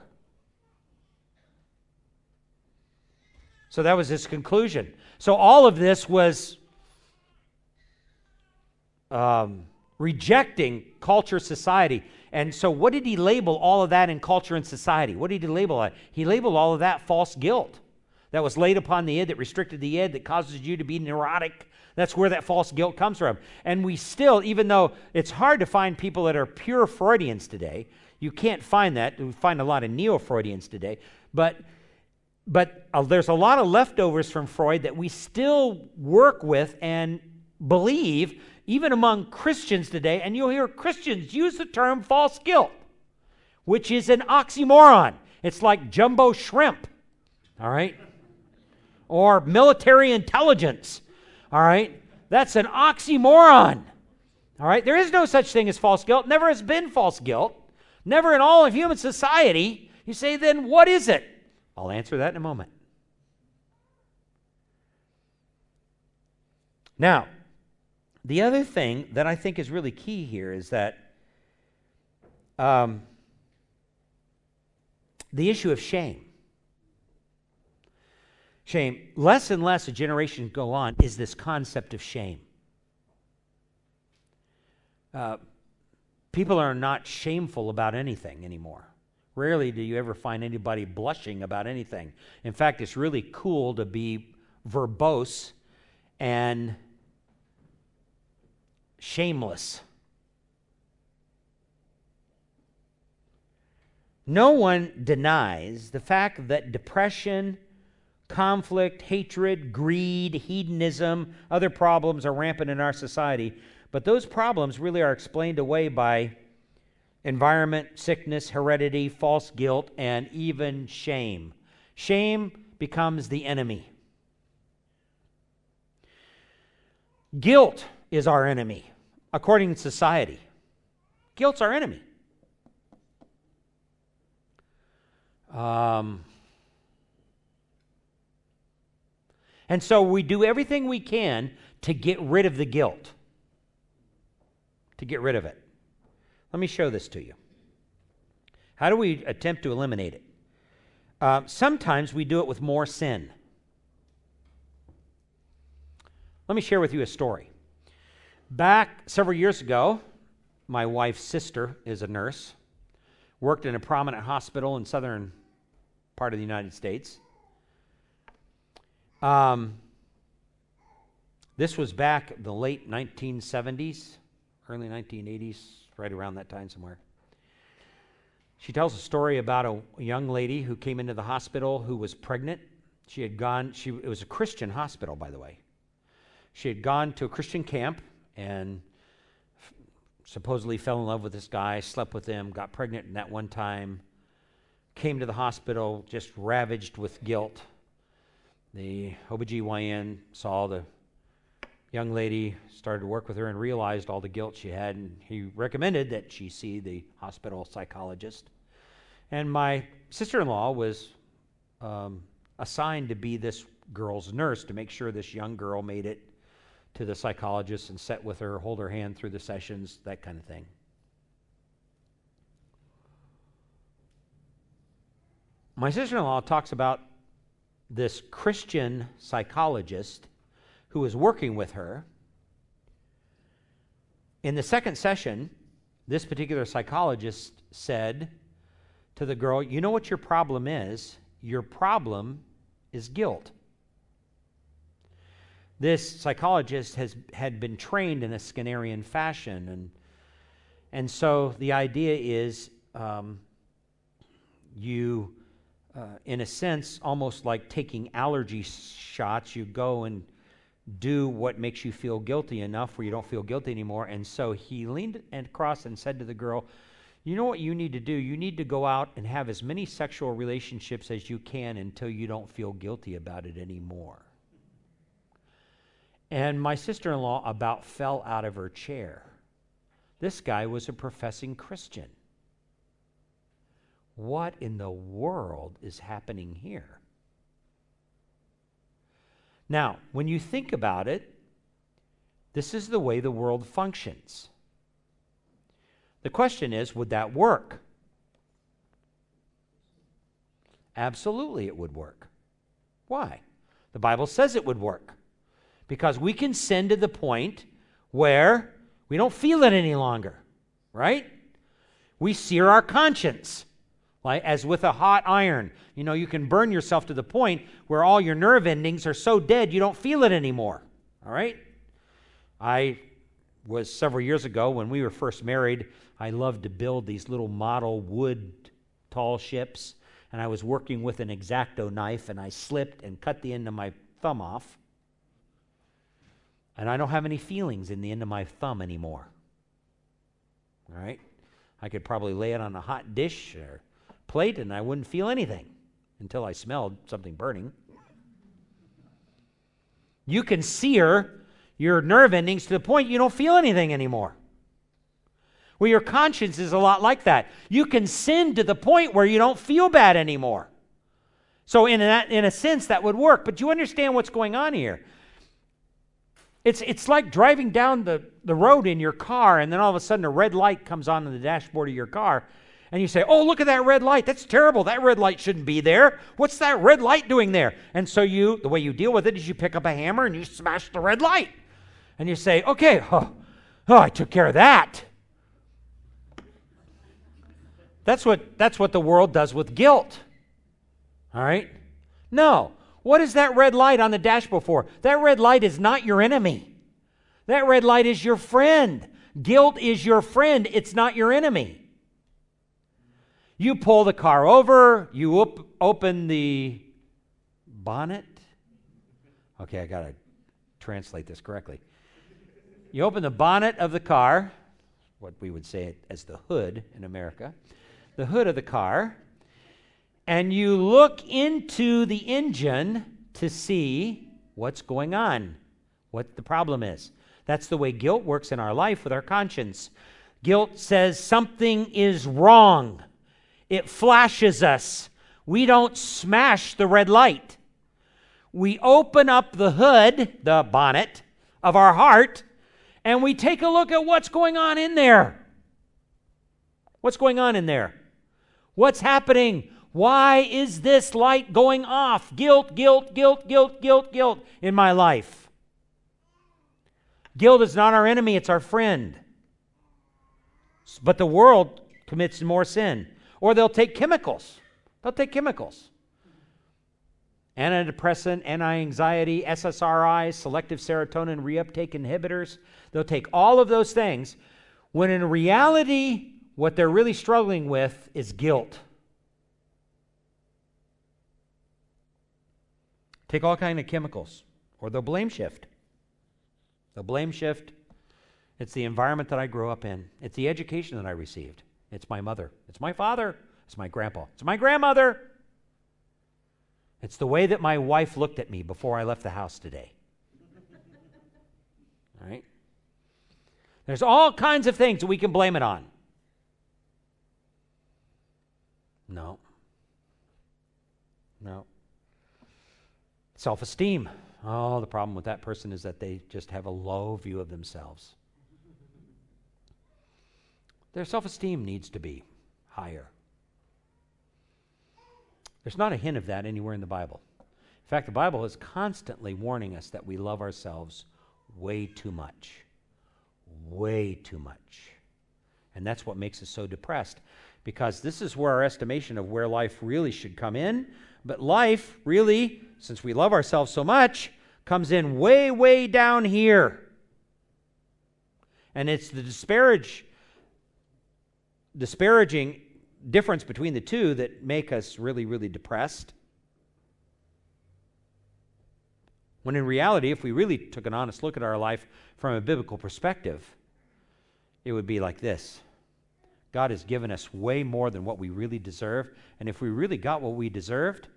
So that was his conclusion. So all of this was rejecting culture, society. And so what did he label all of that in culture and society? What did he label it? He labeled all of that false guilt that was laid upon the id, that restricted the id, that causes you to be neurotic. That's where that false guilt comes from. And we still, even though it's hard to find people that are pure Freudians today, you can't find that. We find a lot of neo-Freudians today. But there's a lot of leftovers from Freud that we still work with and believe, even among Christians today. And you'll hear Christians use the term false guilt, which is an oxymoron. It's like jumbo shrimp, all right? Or military intelligence. All right? That's an oxymoron. All right? There is no such thing as false guilt. Never has been false guilt. Never in all of human society. You say, then what is it? I'll answer that in a moment. Now, the other thing that I think is really key here is that the issue of shame. Shame. Less and less a generation go on is this concept of shame. People are not shameful about anything anymore. Rarely do you ever find anybody blushing about anything. In fact, it's really cool to be verbose and shameless. No one denies the fact that depression, conflict, hatred, greed, hedonism, other problems are rampant in our society. But those problems really are explained away by environment, sickness, heredity, false guilt, and even shame. Shame becomes the enemy. Guilt is our enemy, according to society. Guilt's our enemy. And so we do everything we can to get rid of the guilt, to get rid of it. Let me show this to you. How do we attempt to eliminate it? Sometimes we do it with more sin. Let me share with you a story. Back several years ago, my wife's sister is a nurse, worked in a prominent hospital in southern part of the United States. This was back in the late 1970s, early 1980s, right around that time somewhere. She tells a story about a young lady who came into the hospital who was pregnant. It was a Christian hospital, by the way. She had gone to a Christian camp and supposedly fell in love with this guy, slept with him, got pregnant in that one time, came to the hospital just ravaged with guilt. The OBGYN saw the young lady, started to work with her, and realized all the guilt she had, and he recommended that she see the hospital psychologist. And my sister-in-law was assigned to be this girl's nurse to make sure this young girl made it to the psychologist and sit with her, hold her hand through the sessions, that kind of thing. My sister-in-law talks about this Christian psychologist who was working with her. In the second session, this particular psychologist said to the girl, "You know what your problem is? Your problem is guilt." This psychologist had been trained in a Skinnerian fashion, and so the idea is you, in a sense, almost like taking allergy shots, you go and do what makes you feel guilty enough where you don't feel guilty anymore. And so he leaned across and said to the girl, "You know what you need to do? You need to go out and have as many sexual relationships as you can until you don't feel guilty about it anymore." And my sister-in-law about fell out of her chair. This guy was a professing Christian. What in the world is happening here? Now, when you think about it, this is the way the world functions. The question is, would that work? Absolutely, it would work. Why? The Bible says it would work. Because we can sin to the point where we don't feel it any longer, right? We sear our conscience, like as with a hot iron. You know, you can burn yourself to the point where all your nerve endings are so dead you don't feel it anymore, all right? I was several years ago when we were first married, I loved to build these little model wood tall ships, and I was working with an X-Acto knife, and I slipped and cut the end of my thumb off. And I don't have any feelings in the end of my thumb anymore. All right? I could probably lay it on a hot dish or plate and I wouldn't feel anything until I smelled something burning. You can sear your nerve endings to the point you don't feel anything anymore. Well, your conscience is a lot like that. You can sin to the point where you don't feel bad anymore. So in a sense, that would work. But you understand what's going on here. It's like driving down the road in your car, and then all of a sudden a red light comes on the dashboard of your car, and you say, "Oh, look at that red light. That's terrible. That red light shouldn't be there. What's that red light doing there?" And so the way you deal with it is you pick up a hammer and you smash the red light. And you say, "Okay, I took care of that." That's what the world does with guilt. All right? No. What is that red light on the dashboard for? That red light is not your enemy. That red light is your friend. Guilt is your friend. It's not your enemy. You pull the car over. You open the bonnet. Okay, I got to translate this correctly. You open the bonnet of the car, what we would say as the hood in America, the hood of the car, and you look into the engine to see what's going on, what the problem is. That's the way guilt works in our life with our conscience. Guilt says something is wrong. It flashes us. We don't smash the red light. We open up the hood, the bonnet of our heart, and we take a look at what's going on in there. What's going on in there? What's happening? Why is this light going off? Guilt, guilt, guilt, guilt, guilt, guilt in my life. Guilt is not our enemy, it's our friend. But the world commits more sin. Or they'll take chemicals. They'll take chemicals. Antidepressant, anti-anxiety, SSRIs, selective serotonin reuptake inhibitors. They'll take all of those things when in reality, what they're really struggling with is guilt. Take all kinds of chemicals, or they'll blame shift. They'll blame shift. It's the environment that I grew up in. It's the education that I received. It's my mother. It's my father. It's my grandpa. It's my grandmother. It's the way that my wife looked at me before I left the house today. All right? There's all kinds of things that we can blame it on. No. Self-esteem. Oh, the problem with that person is that they just have a low view of themselves. Their self-esteem needs to be higher. There's not a hint of that anywhere in the Bible. In fact, the Bible is constantly warning us that we love ourselves way too much. Way too much. And that's what makes us so depressed, because this is where our estimation of where life really should come in. But life really, since we love ourselves so much, comes in way, way down here. And it's the disparaging difference between the two that make us really, really depressed. When in reality, if we really took an honest look at our life from a biblical perspective, it would be like this. God has given us way more than what we really deserve. And if we really got what we deserved,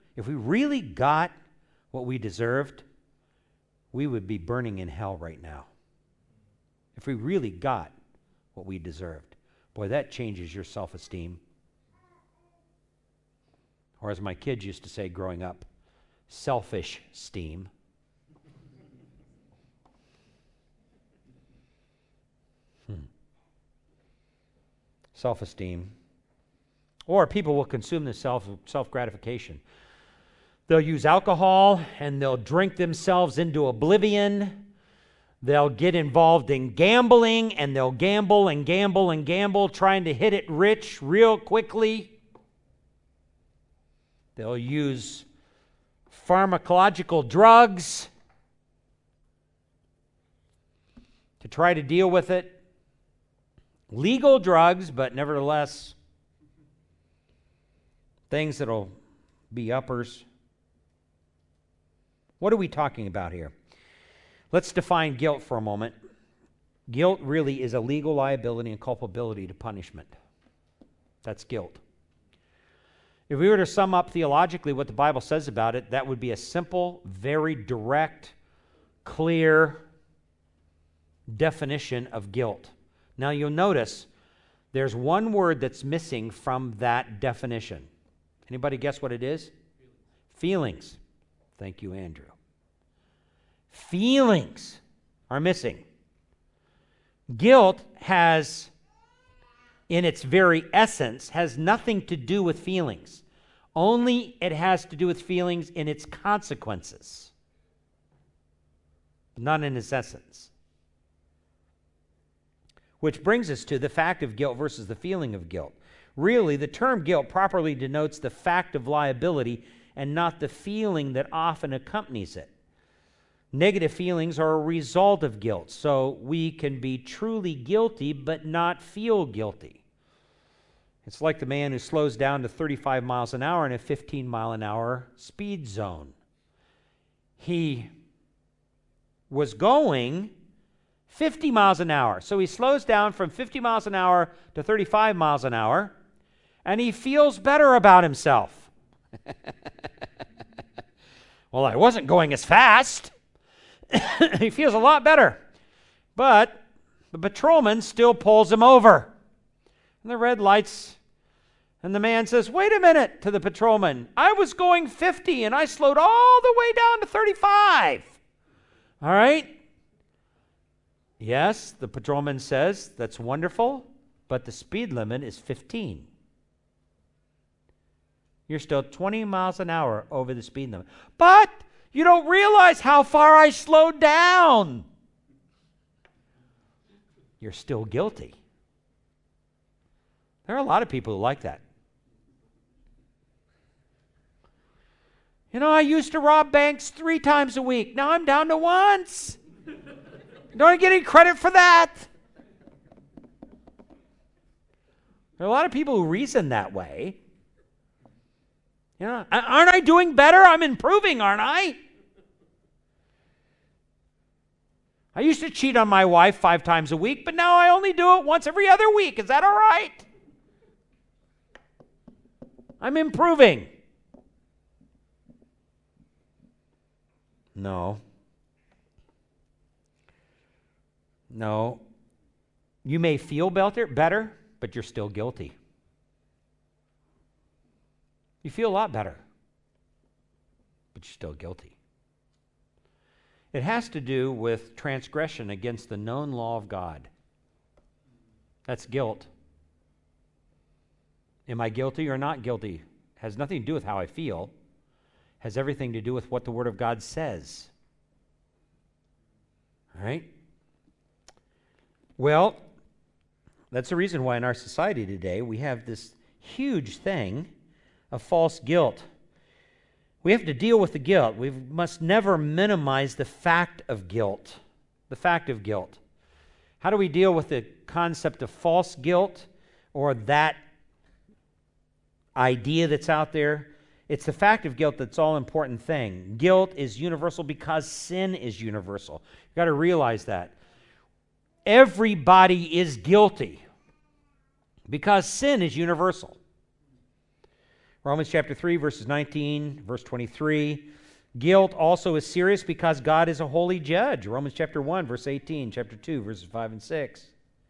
we would be burning in hell right now. If we really got what we deserved. Boy, that changes your self-esteem. Or as my kids used to say growing up, selfish steam. Self-esteem. Or people will consume this self-gratification. They'll use alcohol and they'll drink themselves into oblivion. They'll get involved in gambling and they'll gamble and gamble and gamble, trying to hit it rich real quickly. They'll use pharmacological drugs to try to deal with it. Legal drugs, but nevertheless, things that'll be uppers. What are we talking about here? Let's define guilt for a moment. Guilt really is a legal liability and culpability to punishment. That's guilt. If we were to sum up theologically what the Bible says about it, that would be a simple, very direct, clear definition of guilt. Now you'll notice there's one word that's missing from that definition. Anybody guess what it is? Feelings. Thank you, Andrew. Feelings are missing. Guilt has, in its very essence, has nothing to do with feelings. Only it has to do with feelings in its consequences, not in its essence. Which brings us to the fact of guilt versus the feeling of guilt. Really, the term guilt properly denotes the fact of liability and not the feeling that often accompanies it. Negative feelings are a result of guilt. So we can be truly guilty but not feel guilty. It's like the man who slows down to 35 miles an hour in a 15-mile-an-hour speed zone. He was going 50 miles an hour. So he slows down from 50 miles an hour to 35 miles an hour, and he feels better about himself. Well, I wasn't going as fast. He feels a lot better. But the patrolman still pulls him over. And the red lights, and the man says, "Wait a minute," to the patrolman. "I was going 50 and I slowed all the way down to 35. All right? Yes, the patrolman says, "That's wonderful, but the speed limit is 15. You're still 20 miles an hour over the speed limit." "But you don't realize how far I slowed down." You're still guilty. There are a lot of people who like that. "You know, I used to rob banks 3 times a week. Now I'm down to once. Don't I get any credit for that?" There are a lot of people who reason that way. You know, aren't I doing better? I'm improving, aren't I? I used to cheat on my wife 5 times a week, but now I only do it once every other week. Is that all right? I'm improving. No. No. You may feel better, but you're still guilty. You feel a lot better, but you're still guilty. It has to do with transgression against the known law of God. That's guilt. Am I guilty or not guilty? Has nothing to do with how I feel. Has everything to do with what the Word of God says. All right? Well, that's the reason why in our society today we have this huge thing of false guilt. We have to deal with the guilt. We must never minimize the fact of guilt. The fact of guilt. How do we deal with the concept of false guilt or that idea that's out there? It's the fact of guilt that's all important thing. Guilt is universal because sin is universal. You've got to realize that. Everybody is guilty because sin is universal. Romans chapter 3, verses 19, verse 23. Guilt also is serious because God is a holy judge. Romans chapter 1, verse 18, chapter 2, verses 5 and 6.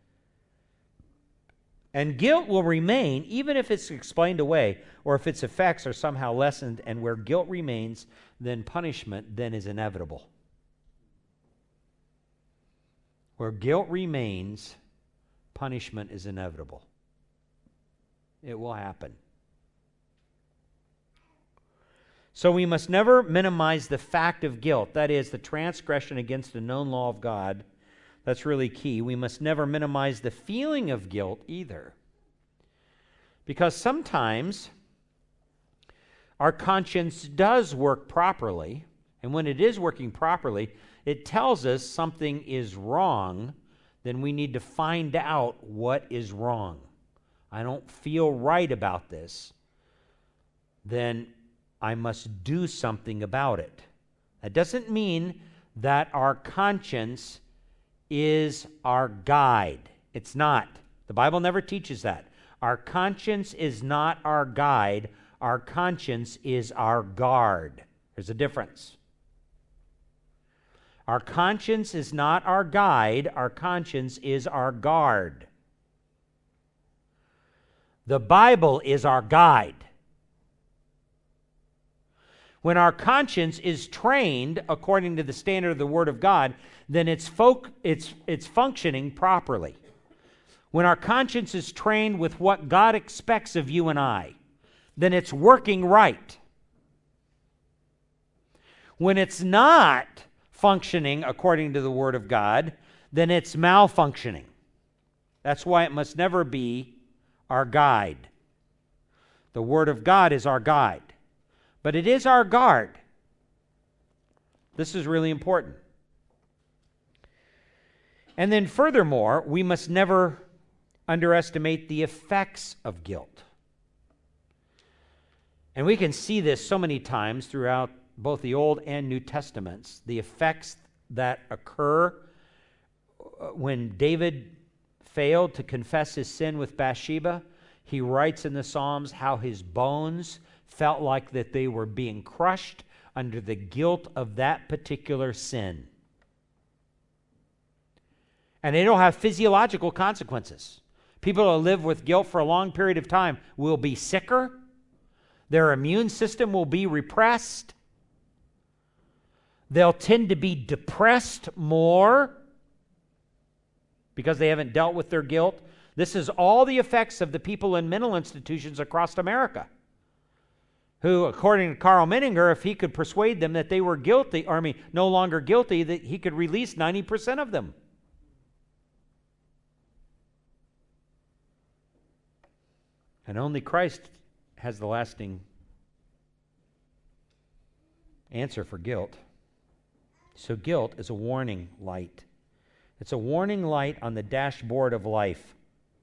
And guilt will remain even if it's explained away or if its effects are somehow lessened, and where guilt remains, then punishment then is inevitable. Where guilt remains, punishment is inevitable. It will happen. So we must never minimize the fact of guilt, that is, the transgression against the known law of God. That's really key. We must never minimize the feeling of guilt either. Because sometimes our conscience does work properly, and when it is working properly, it tells us something is wrong, then we need to find out what is wrong. I don't feel right about this. Then I must do something about it. That doesn't mean that our conscience is our guide. It's not. The Bible never teaches that. Our conscience is not our guide. Our conscience is our guard. There's a difference. Our conscience is not our guide. Our conscience is our guard. The Bible is our guide. When our conscience is trained according to the standard of the Word of God, then it's functioning properly. When our conscience is trained with what God expects of you and I, then it's working right. When it's not functioning according to the Word of God, then it's malfunctioning. That's why it must never be our guide. The Word of God is our guide. But it is our guard. This is really important. And then furthermore, we must never underestimate the effects of guilt. And we can see this so many times throughout both the Old and New Testaments, the effects that occur when David failed to confess his sin with Bathsheba. He writes in the Psalms how his bones felt like that they were being crushed under the guilt of that particular sin. And they don't have physiological consequences. People who live with guilt for a long period of time will be sicker. Their immune system will be repressed. They'll tend to be depressed more because they haven't dealt with their guilt. This is all the effects of the people in mental institutions across America, who, according to Carl Menninger, if he could persuade them that they were guilty, no longer guilty, that he could release 90% of them. And only Christ has the lasting answer for guilt. So guilt is a warning light. It's a warning light on the dashboard of life.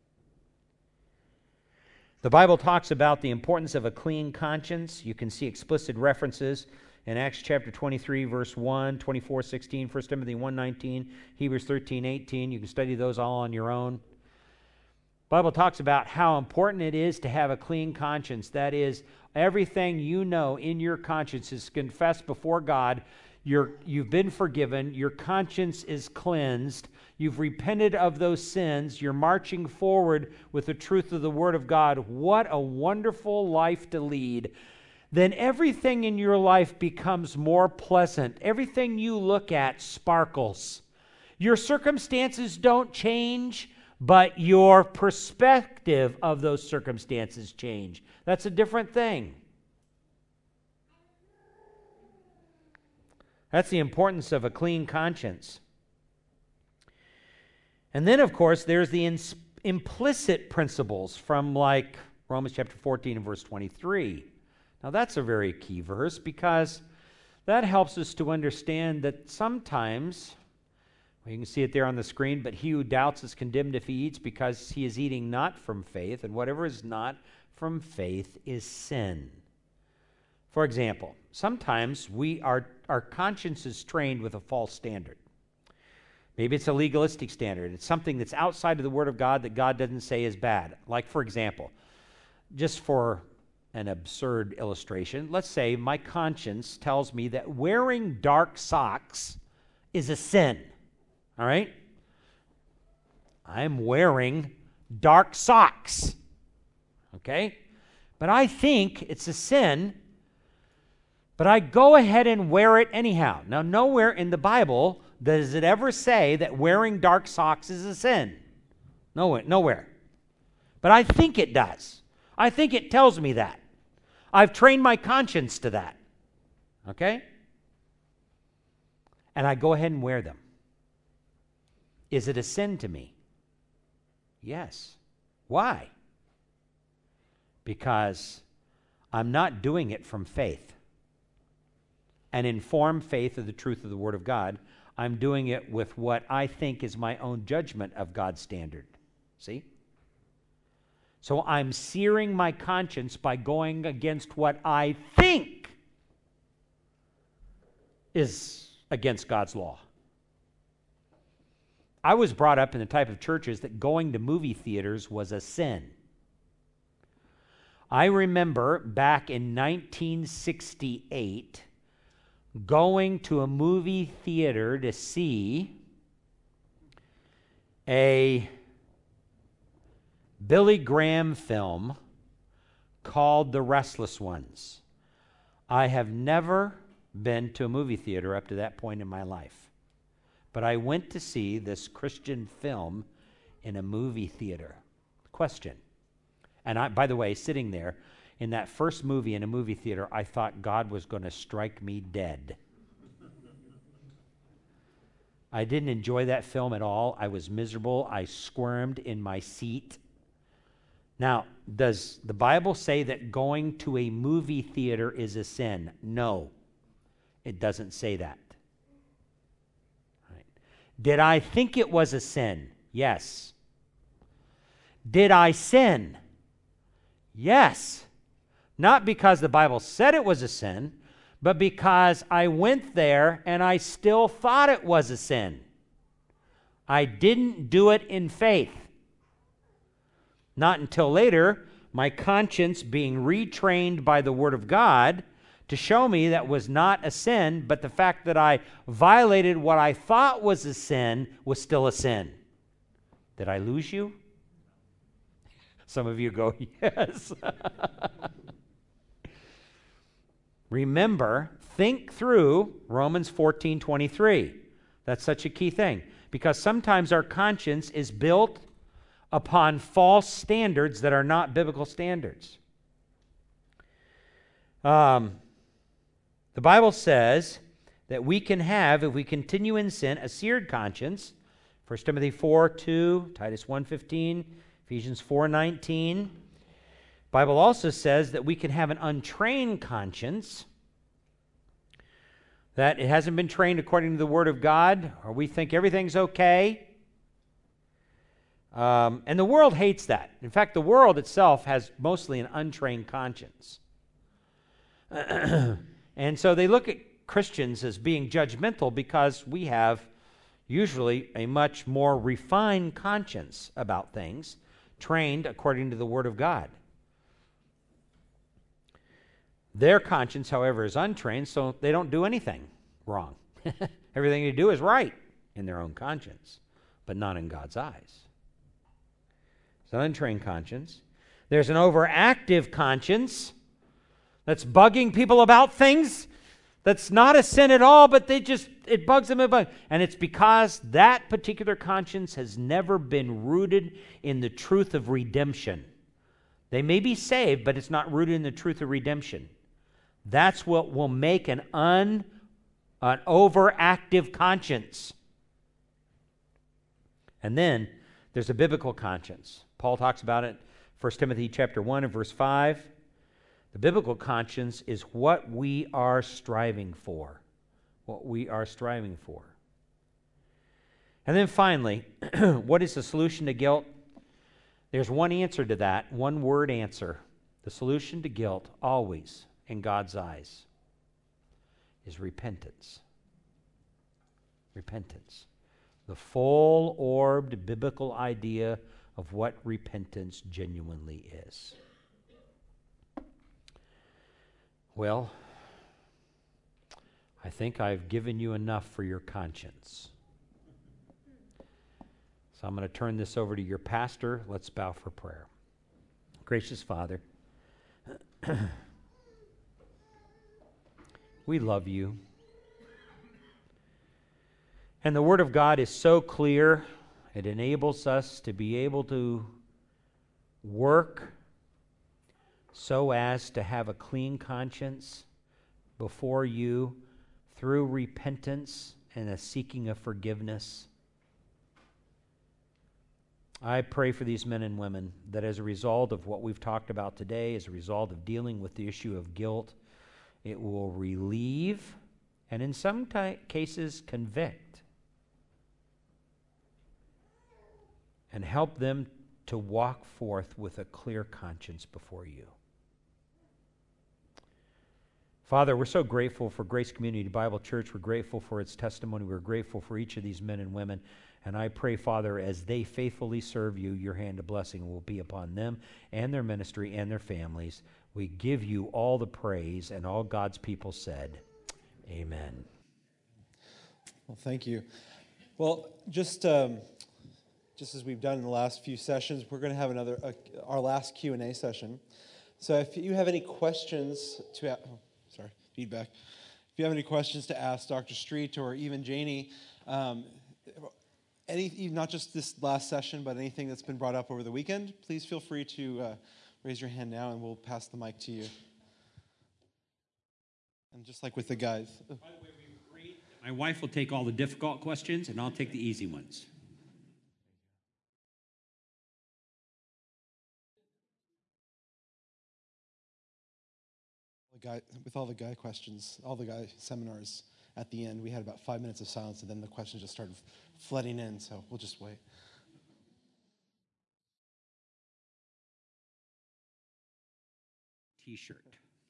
The Bible talks about the importance of a clean conscience. You can see explicit references in Acts chapter 23, verse 1, 24:16, 1 Timothy 1:19, Hebrews 13:18. You can study those all on your own. The Bible talks about how important it is to have a clean conscience. That is, everything you know in your conscience is confessed before God. You've been forgiven. Your conscience is cleansed. You've repented of those sins. You're marching forward with the truth of the Word of God. What a wonderful life to lead. Then everything in your life becomes more pleasant. Everything you look at sparkles. Your circumstances don't change, but your perspective of those circumstances change. That's a different thing. That's the importance of a clean conscience. And then, of course, there's the implicit principles from like Romans chapter 14 and verse 23. Now, that's a very key verse because that helps us to understand that sometimes, well, you can see it there on the screen, but he who doubts is condemned if he eats because he is eating not from faith, and whatever is not from faith is sin. For example, sometimes our conscience is trained with a false standard. Maybe it's a legalistic standard. It's something that's outside of the Word of God that God doesn't say is bad. Like, for example, just for an absurd illustration, let's say my conscience tells me that wearing dark socks is a sin. All right? I'm wearing dark socks. Okay? But I think it's a sin, but I go ahead and wear it anyhow. Now, nowhere in the Bible does it ever say that wearing dark socks is a sin. Nowhere. But I think it does. I think it tells me that. I've trained my conscience to that. Okay? And I go ahead and wear them. Is it a sin to me? Yes. Why? Because I'm not doing it from faith. An informed faith of the truth of the Word of God. I'm doing it with what I think is my own judgment of God's standard. See? So I'm searing my conscience by going against what I think is against God's law. I was brought up in the type of churches that going to movie theaters was a sin. I remember back in 1968 going to a movie theater to see a Billy Graham film called The Restless Ones. I have never been to a movie theater up to that point in my life, but I went to see this Christian film in a movie theater. Question. And by the way, sitting there in that first movie in a movie theater, I thought God was going to strike me dead. I didn't enjoy that film at all. I was miserable. I squirmed in my seat. Now, does the Bible say that going to a movie theater is a sin? No, it doesn't say that. Did I think it was a sin? Yes. Did I sin? Yes. Not because the Bible said it was a sin, but because I went there and I still thought it was a sin. I didn't do it in faith. Not until later, my conscience being retrained by the Word of God to show me that was not a sin, but the fact that I violated what I thought was a sin was still a sin. Did I lose you? Some of you go, yes. Remember, think through Romans 14:23. That's such a key thing, because sometimes our conscience is built upon false standards that are not biblical standards. The Bible says that we can have, if we continue in sin, a seared conscience. 1 Timothy 4:2, Titus 1:15, Ephesians 4:19. The Bible also says that we can have an untrained conscience, that it hasn't been trained according to the Word of God, or we think everything's okay. And the world hates that. In fact, the world itself has mostly an untrained conscience. And so they look at Christians as being judgmental because we have usually a much more refined conscience about things, trained according to the Word of God. Their conscience, however, is untrained, so they don't do anything wrong. Everything they do is right in their own conscience, but not in God's eyes. It's an untrained conscience. There's an overactive conscience that's bugging people about things that's not a sin at all, but it bugs them. And it's because that particular conscience has never been rooted in the truth of redemption. They may be saved, but it's not rooted in the truth of redemption. That's what will make an overactive conscience. And then there's a biblical conscience. Paul talks about it, 1 Timothy chapter 1 and verse 5. The biblical conscience is what we are striving for. What we are striving for. And then finally, what is the solution to guilt? There's one answer to that, one word answer. The solution to guilt, always, in God's eyes, is repentance. Repentance. The full-orbed biblical idea of what repentance genuinely is. Well, I think I've given you enough for your conscience. So I'm going to turn this over to your pastor. Let's bow for prayer. Gracious Father, we love you. And the Word of God is so clear, it enables us to be able to work so as to have a clean conscience before you through repentance and a seeking of forgiveness. I pray for these men and women that as a result of what we've talked about today, as a result of dealing with the issue of guilt, it will relieve and in some cases convict and help them to walk forth with a clear conscience before you. Father, we're so grateful for Grace Community Bible Church. We're grateful for its testimony. We're grateful for each of these men and women. And I pray, Father, as they faithfully serve you, your hand of blessing will be upon them and their ministry and their families. We give you all the praise, and all God's people said, amen. Well, thank you. Well, just as we've done in the last few sessions, we're going to have our last Q&A session. So if you have any questions feedback. If you have any questions to ask Dr. Street or even Janie, not just this last session, but anything that's been brought up over the weekend, please feel free to raise your hand now, and we'll pass the mic to you. And just like with the guys. By the way, we agreed that my wife will take all the difficult questions, and I'll take the easy ones. With all the guy questions, all the guy seminars, at the end. We had about 5 minutes of silence, and then the questions just started flooding in, so we'll just wait. T-shirt.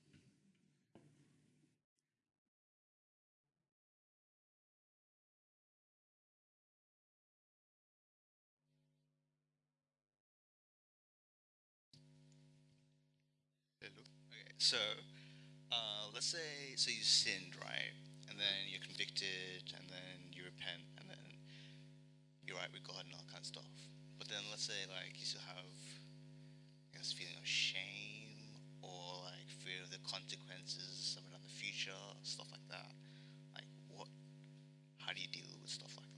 Hello. Okay, so let's say you sinned, right? And then you're convicted, and then you repent, and then you're right with God and all that kind of stuff. But then let's say like you still have, I guess, feeling of shame or like fear of the consequences of it in the future, stuff like that. Like how do you deal with stuff like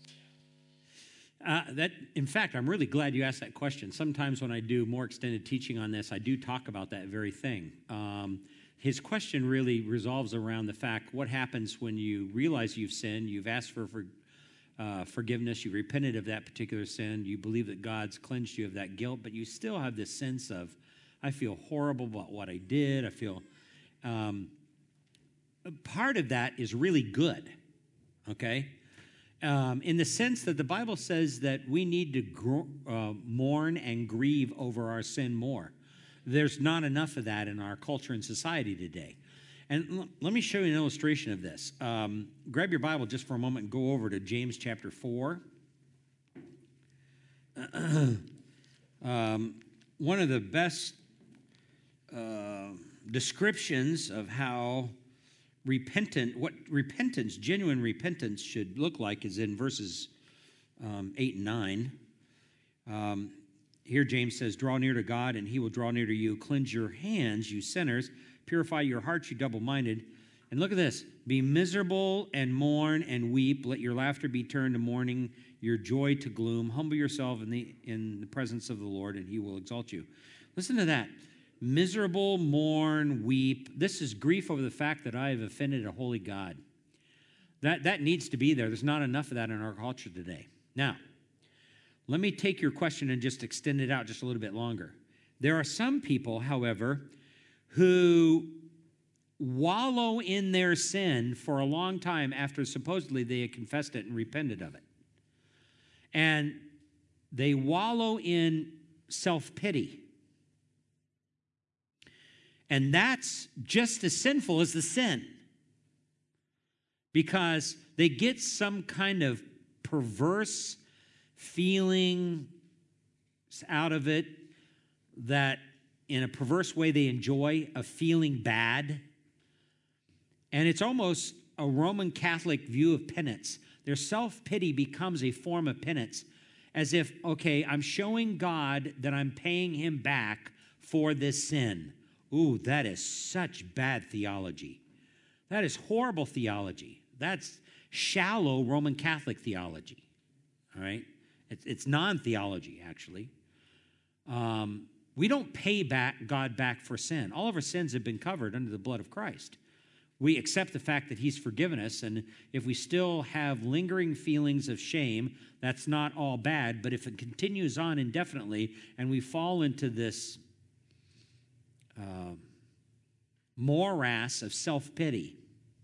that? In fact, I'm really glad you asked that question. Sometimes when I do more extended teaching on this, I do talk about that very thing. His question really resolves around the fact, what happens when you realize you've sinned, you've asked for forgiveness, you've repented of that particular sin, you believe that God's cleansed you of that guilt, but you still have this sense of, I feel horrible about what I did. I feel part of that is really good, okay? In the sense that the Bible says that we need to mourn and grieve over our sin more. There's not enough of that in our culture and society today. And let me show you an illustration of this. Grab your Bible just for a moment and go over to James chapter 4. One of the best descriptions of how genuine repentance should look like is in verses 8 and 9. Here James says, draw near to God, and he will draw near to you. Cleanse your hands, you sinners. Purify your hearts, you double-minded. And look at this. Be miserable and mourn and weep. Let your laughter be turned to mourning, your joy to gloom. Humble yourself in the presence of the Lord, and he will exalt you. Listen to that. Miserable, mourn, weep. This is grief over the fact that I have offended a holy God. That needs to be there. There's not enough of that in our culture today. Now, let me take your question and just extend it out just a little bit longer. There are some people, however, who wallow in their sin for a long time after supposedly they had confessed it and repented of it. And they wallow in self-pity. And that's just as sinful as the sin, because they get some kind of perverse feeling out of it that in a perverse way they enjoy, of feeling bad. And it's almost a Roman Catholic view of penance. Their self-pity becomes a form of penance, as if, okay, I'm showing God that I'm paying him back for this sin. Ooh, that is such bad theology. That is horrible theology. That's shallow Roman Catholic theology, all right? It's non-theology, actually. We don't pay God back for sin. All of our sins have been covered under the blood of Christ. We accept the fact that he's forgiven us, and if we still have lingering feelings of shame, that's not all bad, but if it continues on indefinitely and we fall into this morass of self-pity,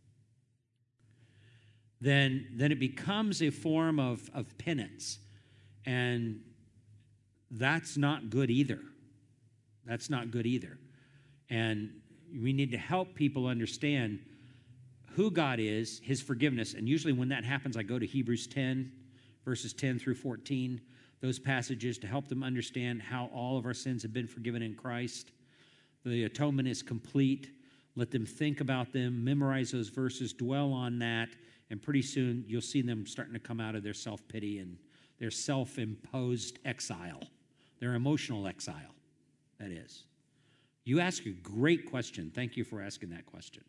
then it becomes a form of penance. And that's not good either. That's not good either. And we need to help people understand who God is, his forgiveness. And usually when that happens, I go to Hebrews 10, verses 10 through 14, those passages to help them understand how all of our sins have been forgiven in Christ. The atonement is complete. Let them think about them, memorize those verses, dwell on that, and pretty soon you'll see them starting to come out of their self-pity and their self-imposed exile, their emotional exile, that is. You ask a great question. Thank you for asking that question.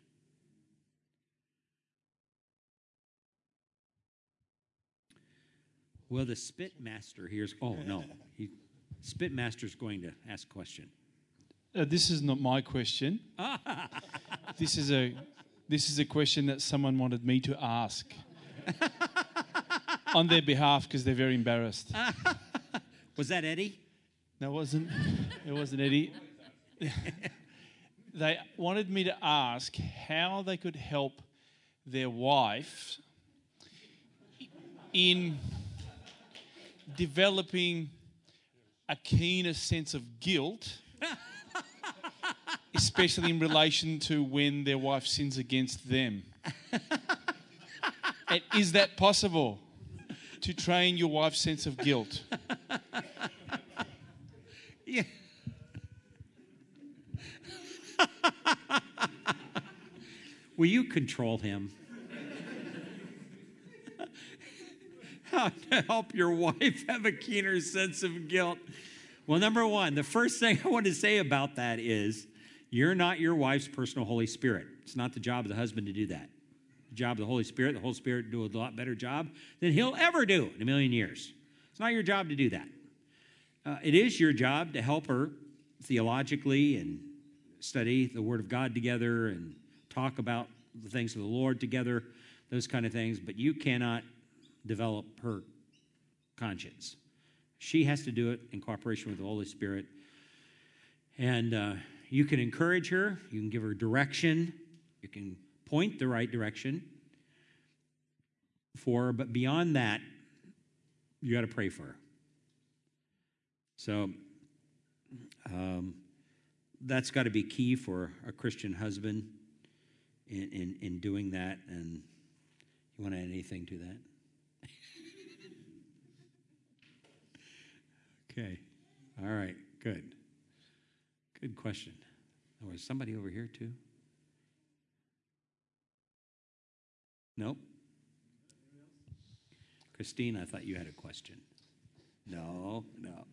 Well, the spit master here's, spit master's going to ask a question. This is not my question. This is a question that someone wanted me to ask on their behalf because they're very embarrassed. Was that Eddie? No, it wasn't. It wasn't Eddie. They wanted me to ask how they could help their wife in developing a keener sense of guilt, especially in relation to when their wife sins against them. And is that possible, to train your wife's sense of guilt? Yeah. Will you control him? How to help your wife have a keener sense of guilt? Well, number one, the first thing I want to say about that is you're not your wife's personal Holy Spirit. It's not the job of the husband to do that. The job of the Holy Spirit do a lot better job than he'll ever do in a million years. It's not your job to do that. It is your job to help her theologically and study the Word of God together and talk about the things of the Lord together, those kind of things, but you cannot develop her conscience. She has to do it in cooperation with the Holy Spirit. And you can encourage her, you can give her direction, you can point the right direction for her, but beyond that, you got to pray for her. So that's got to be key for a Christian husband in doing that. And you want to add anything to that? Okay. All right. Good. Good question. There was somebody over here too? Nope. Christine, I thought you had a question. No.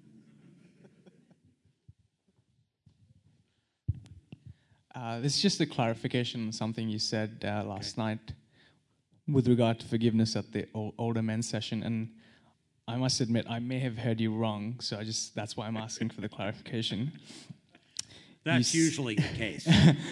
This is just a clarification on something you said last night with regard to forgiveness at the older men's session. And I must admit, I may have heard you wrong, so that's why I'm asking for the clarification. That's usually the case.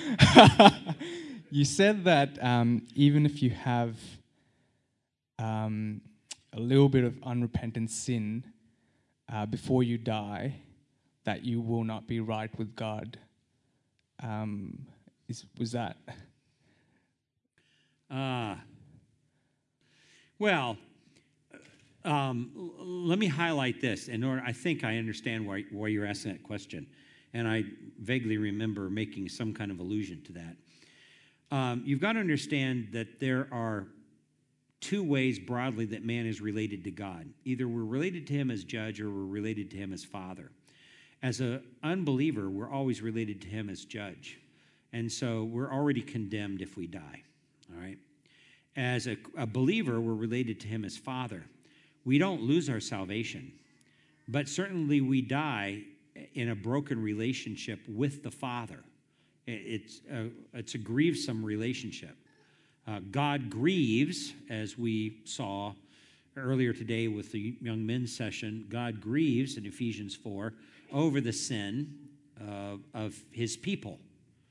You said that even if you have a little bit of unrepentant sin before you die, that you will not be right with God. Was that? Well, let me highlight this. I think I understand why you're asking that question, and I vaguely remember making some kind of allusion to that. You've got to understand that there are two ways broadly that man is related to God. Either we're related to him as judge or we're related to him as father. As an unbeliever, we're always related to him as judge. And so we're already condemned if we die, all right? As a believer, we're related to him as father. We don't lose our salvation, but certainly we die in a broken relationship with the Father. It's a grievous relationship. God grieves, as we saw earlier today with the young men's session. God grieves in Ephesians 4 over the sin of his people.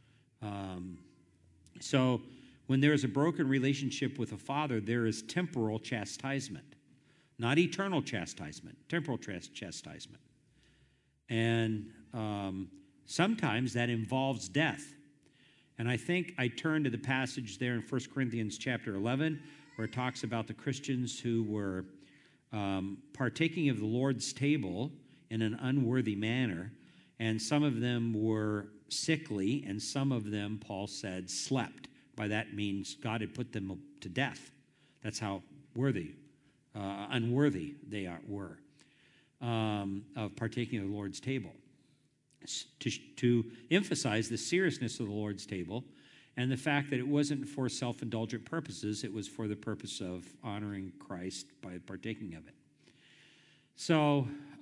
So when there is a broken relationship with a father, there is temporal chastisement, not eternal chastisement, temporal chastisement. And sometimes that involves death. And I think I turn to the passage there in 1 Corinthians chapter 11, where it talks about the Christians who were partaking of the Lord's table in an unworthy manner, and some of them were sickly, and some of them, Paul said, slept. By that means God had put them to death. That's how unworthy they were of partaking of the Lord's table. To emphasize the seriousness of the Lord's table and the fact that it wasn't for self-indulgent purposes, it was for the purpose of honoring Christ by partaking of it. So,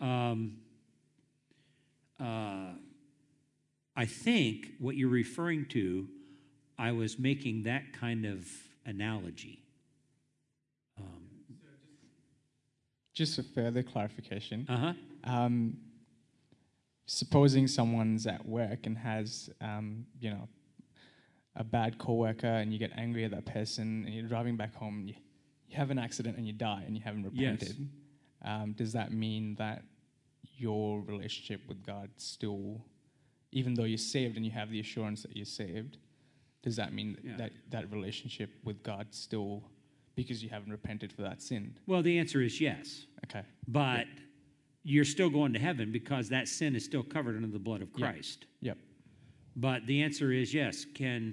I think what you're referring to, I was making that kind of analogy. Just for further clarification. Uh-huh. Supposing someone's at work and has, a bad coworker, and you get angry at that person, and you're driving back home, you have an accident and you die, and you haven't repented. Yes. Does that mean that your relationship with God still, even though you're saved and you have the assurance that you're saved, does that mean Yeah. that relationship with God still, because you haven't repented for that sin? Well, the answer is yes. Okay. But you're still going to heaven because that sin is still covered under the blood of Yeah. Christ. Yep. But the answer is yes.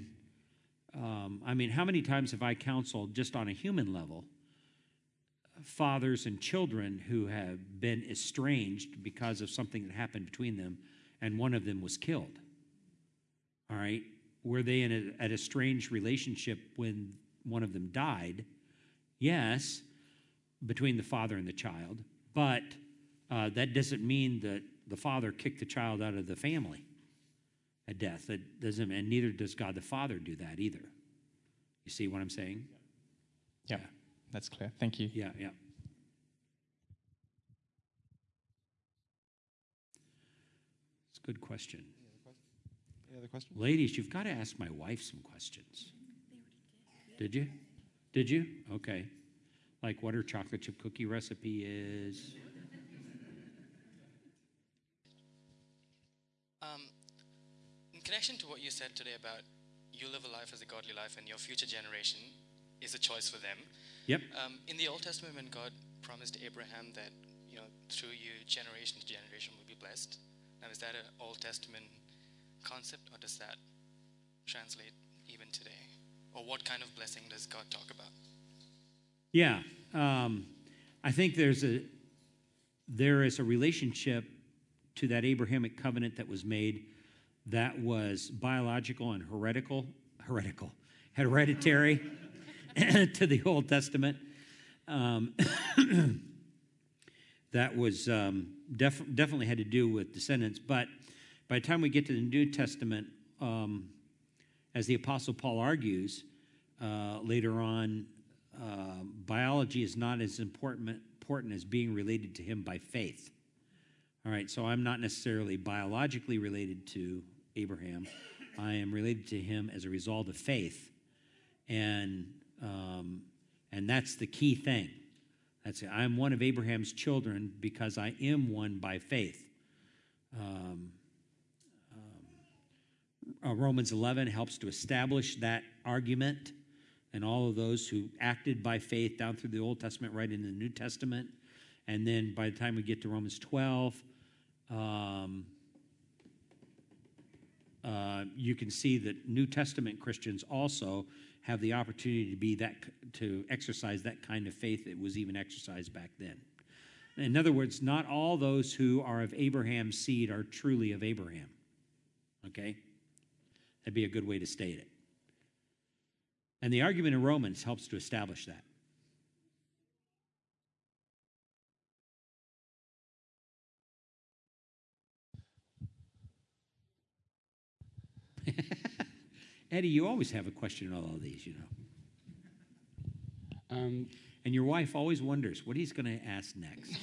I mean, how many times have I counseled just on a human level fathers and children who have been estranged because of something that happened between them, and one of them was killed? All right? Were they in a strange relationship when one of them died? Yes, between the father and the child. But that doesn't mean that the father kicked the child out of the family at death. That doesn't, and neither does God the Father do that either. You see what I'm saying? Yep. Yeah. That's clear. Thank you. Yeah. It's a good question. Any other questions? Ladies, you've got to ask my wife some questions. Did you? Did you? Okay. Like what her chocolate chip cookie recipe is. In connection to what you said today about you live a life as a godly life and your future generation is a choice for them. Yep. In the Old Testament, when God promised Abraham that, through you, generation to generation will be blessed. Now, is that an Old Testament concept, or does that translate even today? Or what kind of blessing does God talk about? Yeah. I think there is a relationship to that Abrahamic covenant that was made that was biological and hereditary to the Old Testament. That was definitely had to do with descendants. But by the time we get to the New Testament, as the Apostle Paul argues later on, biology is not as important as being related to him by faith. All right, so I'm not necessarily biologically related to Abraham. I am related to him as a result of faith, and that's the key thing. That's it. I'm one of Abraham's children because I am one by faith. Romans 11 helps to establish that argument, and all of those who acted by faith down through the Old Testament right into the New Testament. And then by the time we get to Romans 12, you can see that New Testament Christians also have the opportunity to exercise that kind of faith that was even exercised back then. In other words, not all those who are of Abraham's seed are truly of Abraham. Okay? That'd be a good way to state it. And the argument in Romans helps to establish that. Eddie, you always have a question on all these, And your wife always wonders what he's going to ask next.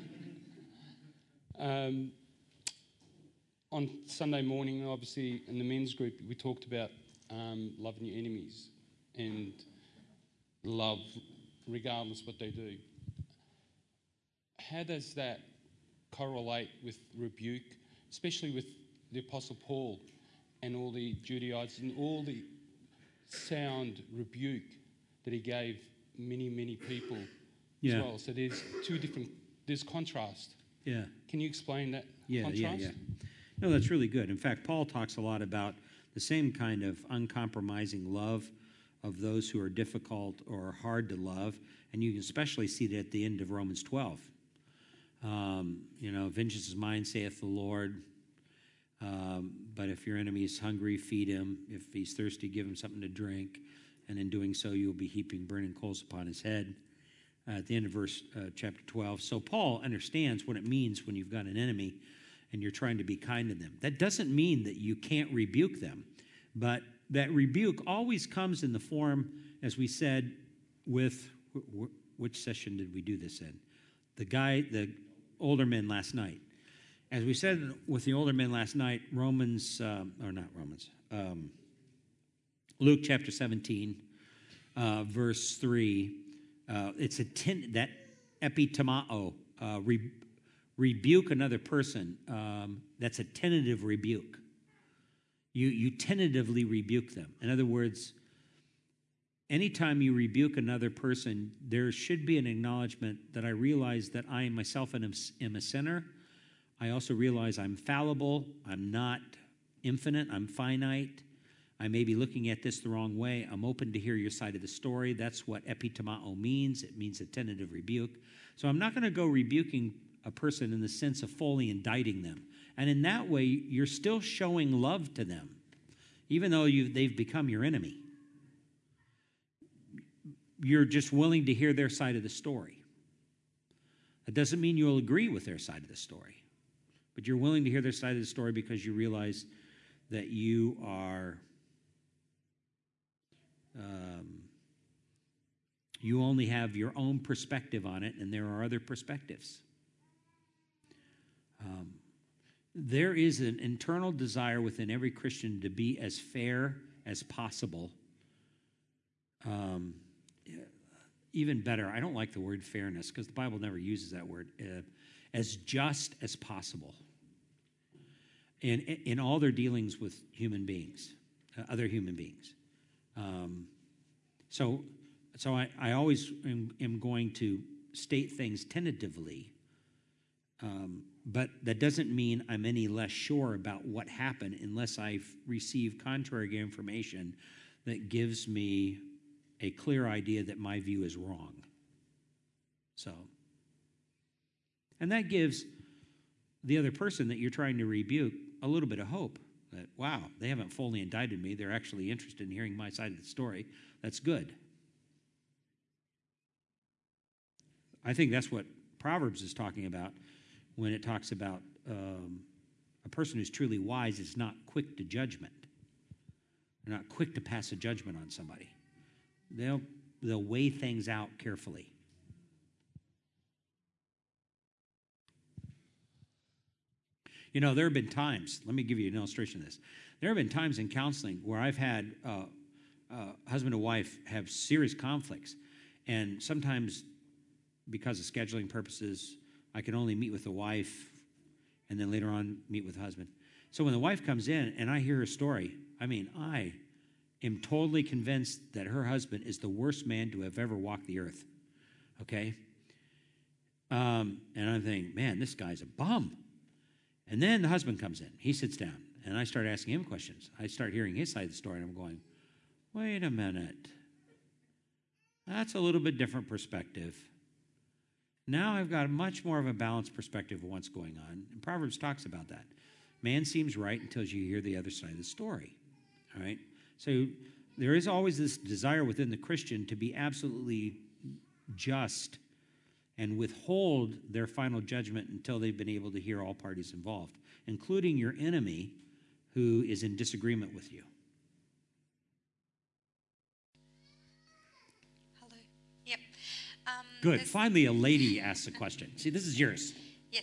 On Sunday morning, obviously, in the men's group, we talked about loving your enemies and love regardless what they do. How does that correlate with rebuke, especially with the Apostle Paul and all the Judaizers and all the sound rebuke that he gave many, many people as well? So there's contrast. Yeah. Can you explain that contrast? Yeah. No, that's really good. In fact, Paul talks a lot about the same kind of uncompromising love of those who are difficult or hard to love, and you can especially see that at the end of Romans 12. Vengeance is mine, saith the Lord. But if your enemy is hungry, feed him. If he's thirsty, give him something to drink. And in doing so, you'll be heaping burning coals upon his head. At the end of chapter 12. So Paul understands what it means when you've got an enemy and you're trying to be kind to them. That doesn't mean that you can't rebuke them. But that rebuke always comes in the form, as we said, with, which session did we do this in? The older men last night. As we said with the older men last night, Luke chapter 17, verse 3, it's that epitomao, rebuke another person. That's a tentative rebuke. You tentatively rebuke them. In other words, anytime you rebuke another person, there should be an acknowledgement that I realize that I myself am a sinner. I also realize I'm fallible. I'm not infinite. I'm finite. I may be looking at this the wrong way. I'm open to hear your side of the story. That's what epitomao means. It means a tentative rebuke. So I'm not going to go rebuking a person in the sense of fully indicting them. And in that way, you're still showing love to them, even though they've become your enemy. You're just willing to hear their side of the story. That doesn't mean you'll agree with their side of the story, but you're willing to hear their side of the story because you realize that you are, you only have your own perspective on it, and there are other perspectives. There is an internal desire within every Christian to be as fair as possible. Even better, I don't like the word fairness because the Bible never uses that word. As just as possible in all their dealings with human beings, other human beings. So I always am going to state things tentatively, but that doesn't mean I'm any less sure about what happened unless I've received contrary information that gives me a clear idea that my view is wrong. So, and that gives the other person that you're trying to rebuke a little bit of hope that, wow, they haven't fully indicted me. They're actually interested in hearing my side of the story. That's good. I think that's what Proverbs is talking about when it talks about a person who's truly wise is not quick to judgment. They're not quick to pass a judgment on somebody. They'll weigh things out carefully. You know, there have been times, let me give you an illustration of this. There have been times in counseling where I've had husband and wife have serious conflicts, and sometimes because of scheduling purposes, I can only meet with the wife and then later on meet with the husband. So when the wife comes in and I hear her story, I am totally convinced that her husband is the worst man to have ever walked the earth, okay? And I'm thinking, man, this guy's a bum. And then the husband comes in. He sits down, and I start asking him questions. I start hearing his side of the story, and I'm going, wait a minute. That's a little bit different perspective. Now I've got much more of a balanced perspective of what's going on. And Proverbs talks about that. Man seems right until you hear the other side of the story, all right? So there is always this desire within the Christian to be absolutely just and withhold their final judgment until they've been able to hear all parties involved, including your enemy who is in disagreement with you. Hello. Yep. Good. Finally, a lady asks a question. See, this is yours. Yes.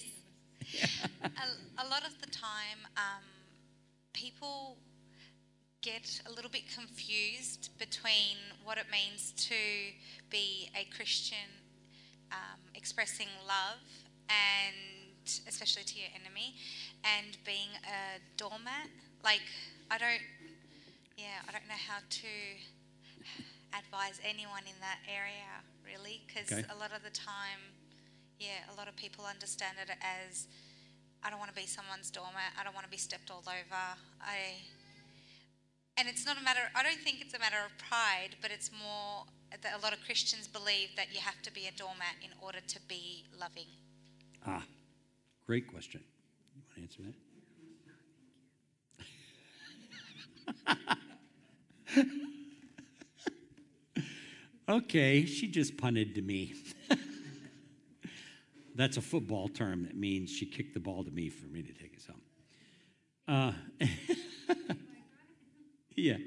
A lot of the time, people get a little bit confused between what it means to be a Christian expressing love, and especially to your enemy, and being a doormat. Like, I don't know how to advise anyone in that area, really, because a lot of the time, a lot of people understand it as, I don't want to be someone's doormat, I don't want to be stepped all over, and it's not a matter, I don't think it's a matter of pride, but it's more that a lot of Christians believe that you have to be a doormat in order to be loving. Ah, great question. You want to answer that? Okay, she just punted to me. That's a football term that means she kicked the ball to me for me to take it home. Yeah.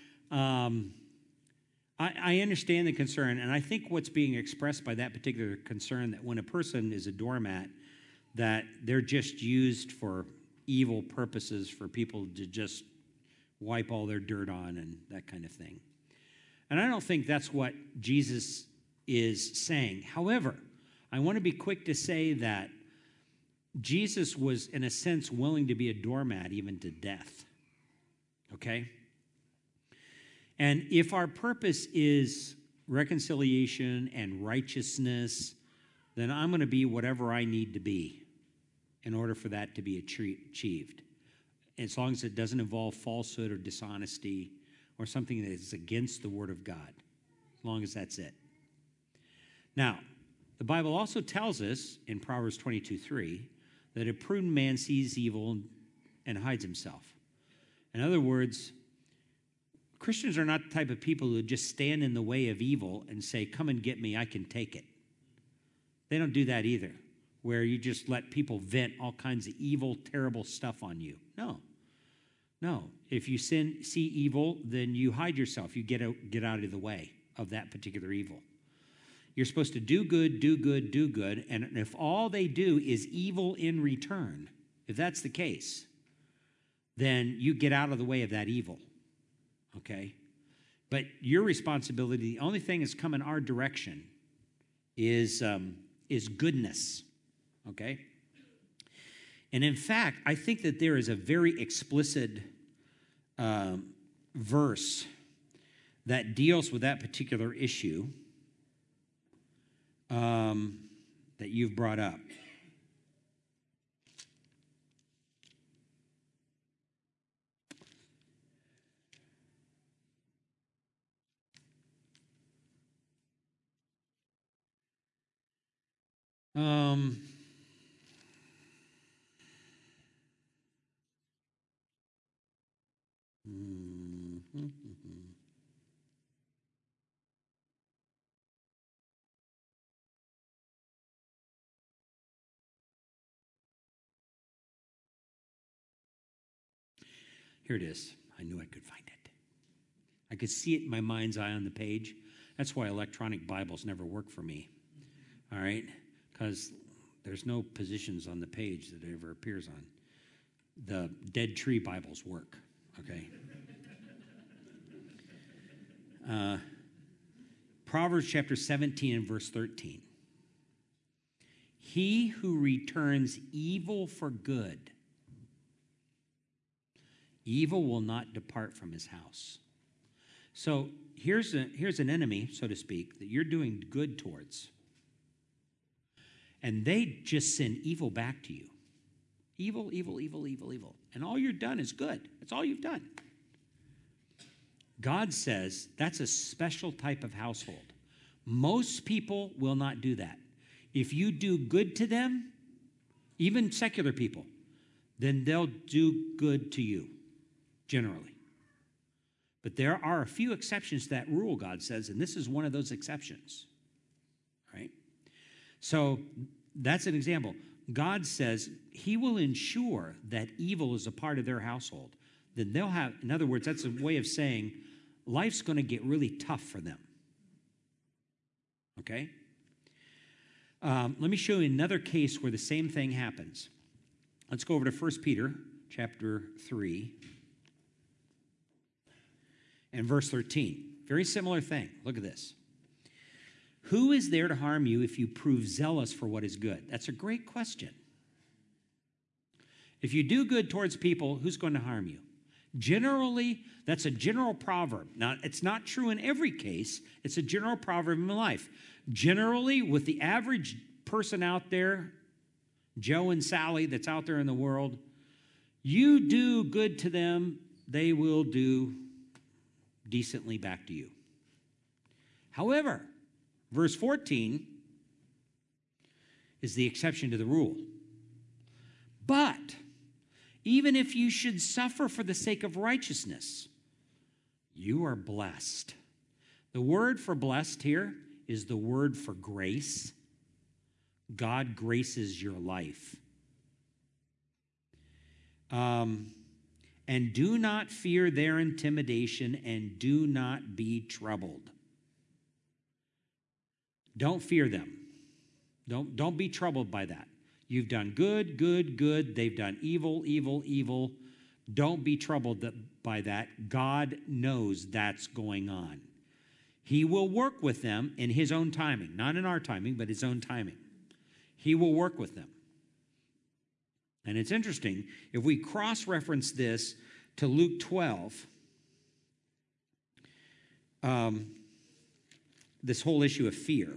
I understand the concern, and I think what's being expressed by that particular concern, that when a person is a doormat, that they're just used for evil purposes for people to just wipe all their dirt on and that kind of thing. And I don't think that's what Jesus is saying. However, I want to be quick to say that Jesus was, in a sense, willing to be a doormat even to death. Okay? And if our purpose is reconciliation and righteousness, then I'm going to be whatever I need to be in order for that to be achieved. As long as it doesn't involve falsehood or dishonesty or something that is against the Word of God. As long as that's it. Now, the Bible also tells us in Proverbs 22:3 that a prudent man sees evil and hides himself. In other words, Christians are not the type of people who just stand in the way of evil and say, come and get me, I can take it. They don't do that either, where you just let people vent all kinds of evil, terrible stuff on you. No. If you see evil, then you hide yourself. You get out of the way of that particular evil. You're supposed to do good, do good, do good, and if all they do is evil in return, if that's the case, then you get out of the way of that evil, okay? But your responsibility, the only thing that's come in our direction is goodness, okay? And in fact, I think that there is a very explicit verse that deals with that particular issue that you've brought up. Here it is. I knew I could find it. I could see it in my mind's eye on the page. That's why electronic Bibles never work for me. All right? Because there's no positions on the page that it ever appears on. The dead tree Bibles work, okay? Proverbs chapter 17 and verse 13. He who returns evil for good, evil will not depart from his house. So here's an enemy, so to speak, that you're doing good towards. And they just send evil back to you. Evil, evil, evil, evil, evil. And all you've done is good. That's all you've done. God says that's a special type of household. Most people will not do that. If you do good to them, even secular people, then they'll do good to you, generally. But there are a few exceptions to that rule, God says, and this is one of those exceptions. Right? So that's an example. God says he will ensure that evil is a part of their household. Then they'll have, in other words, that's a way of saying life's going to get really tough for them. Okay? Let me show you another case where the same thing happens. Let's go over to 1 Peter chapter 3 and verse 13. Very similar thing. Look at this. Who is there to harm you if you prove zealous for what is good? That's a great question. If you do good towards people, who's going to harm you? Generally, that's a general proverb. Now, it's not true in every case. It's a general proverb in life. Generally, with the average person out there, Joe and Sally that's out there in the world, you do good to them, they will do decently back to you. However, verse 14 is the exception to the rule. But even if you should suffer for the sake of righteousness, you are blessed. The word for blessed here is the word for grace. God graces your life. And do not fear their intimidation, and do not be troubled. Don't fear them. Don't be troubled by that. You've done good, good, good. They've done evil, evil, evil. Don't be troubled by that. God knows that's going on. He will work with them in his own timing. Not in our timing, but his own timing. He will work with them. And it's interesting, if we cross-reference this to Luke 12, this whole issue of fear.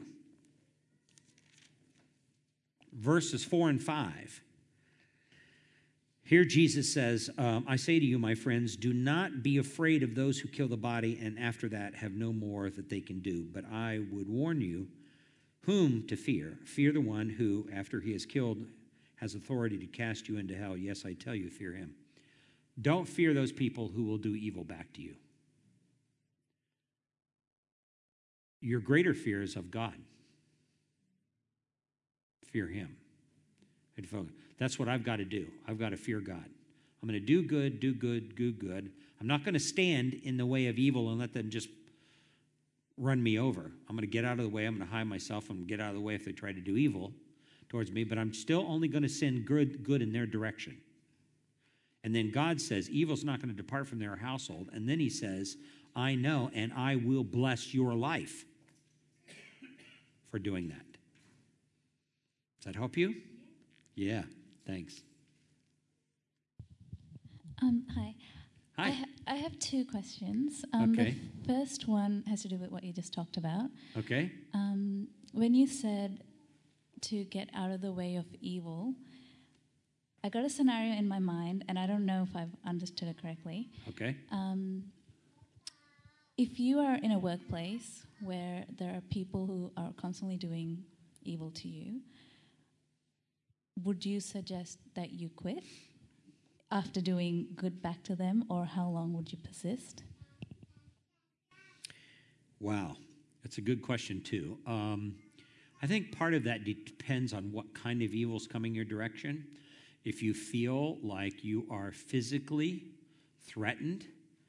Verses 4 and 5. Here Jesus says, I say to you, my friends, do not be afraid of those who kill the body and after that have no more that they can do. But I would warn you whom to fear. Fear the one who, after he is killed, has authority to cast you into hell. Yes, I tell you, fear him. Don't fear those people who will do evil back to you. Your greater fear is of God. Fear him. That's what I've got to do. I've got to fear God. I'm going to do good, do good, do good. I'm not going to stand in the way of evil and let them just run me over. I'm going to get out of the way. I'm going to hide myself. I'm going to get out of the way if they try to do evil towards me, but I'm still only going to send good in their direction. And then God says, evil's not going to depart from their household. And then he says, I know, and I will bless your life for doing that. Does that help you? Yeah, thanks. Hi. Hi. I have two questions. Okay. The first one has to do with what you just talked about. Okay. When you said to get out of the way of evil, I got a scenario in my mind, and I don't know if I've understood it correctly. Okay. If you are in a workplace where there are people who are constantly doing evil to you, would you suggest that you quit after doing good back to them, or how long would you persist? Wow, that's a good question too. I think part of that depends on what kind of evil is coming your direction. If you feel like you are physically threatened,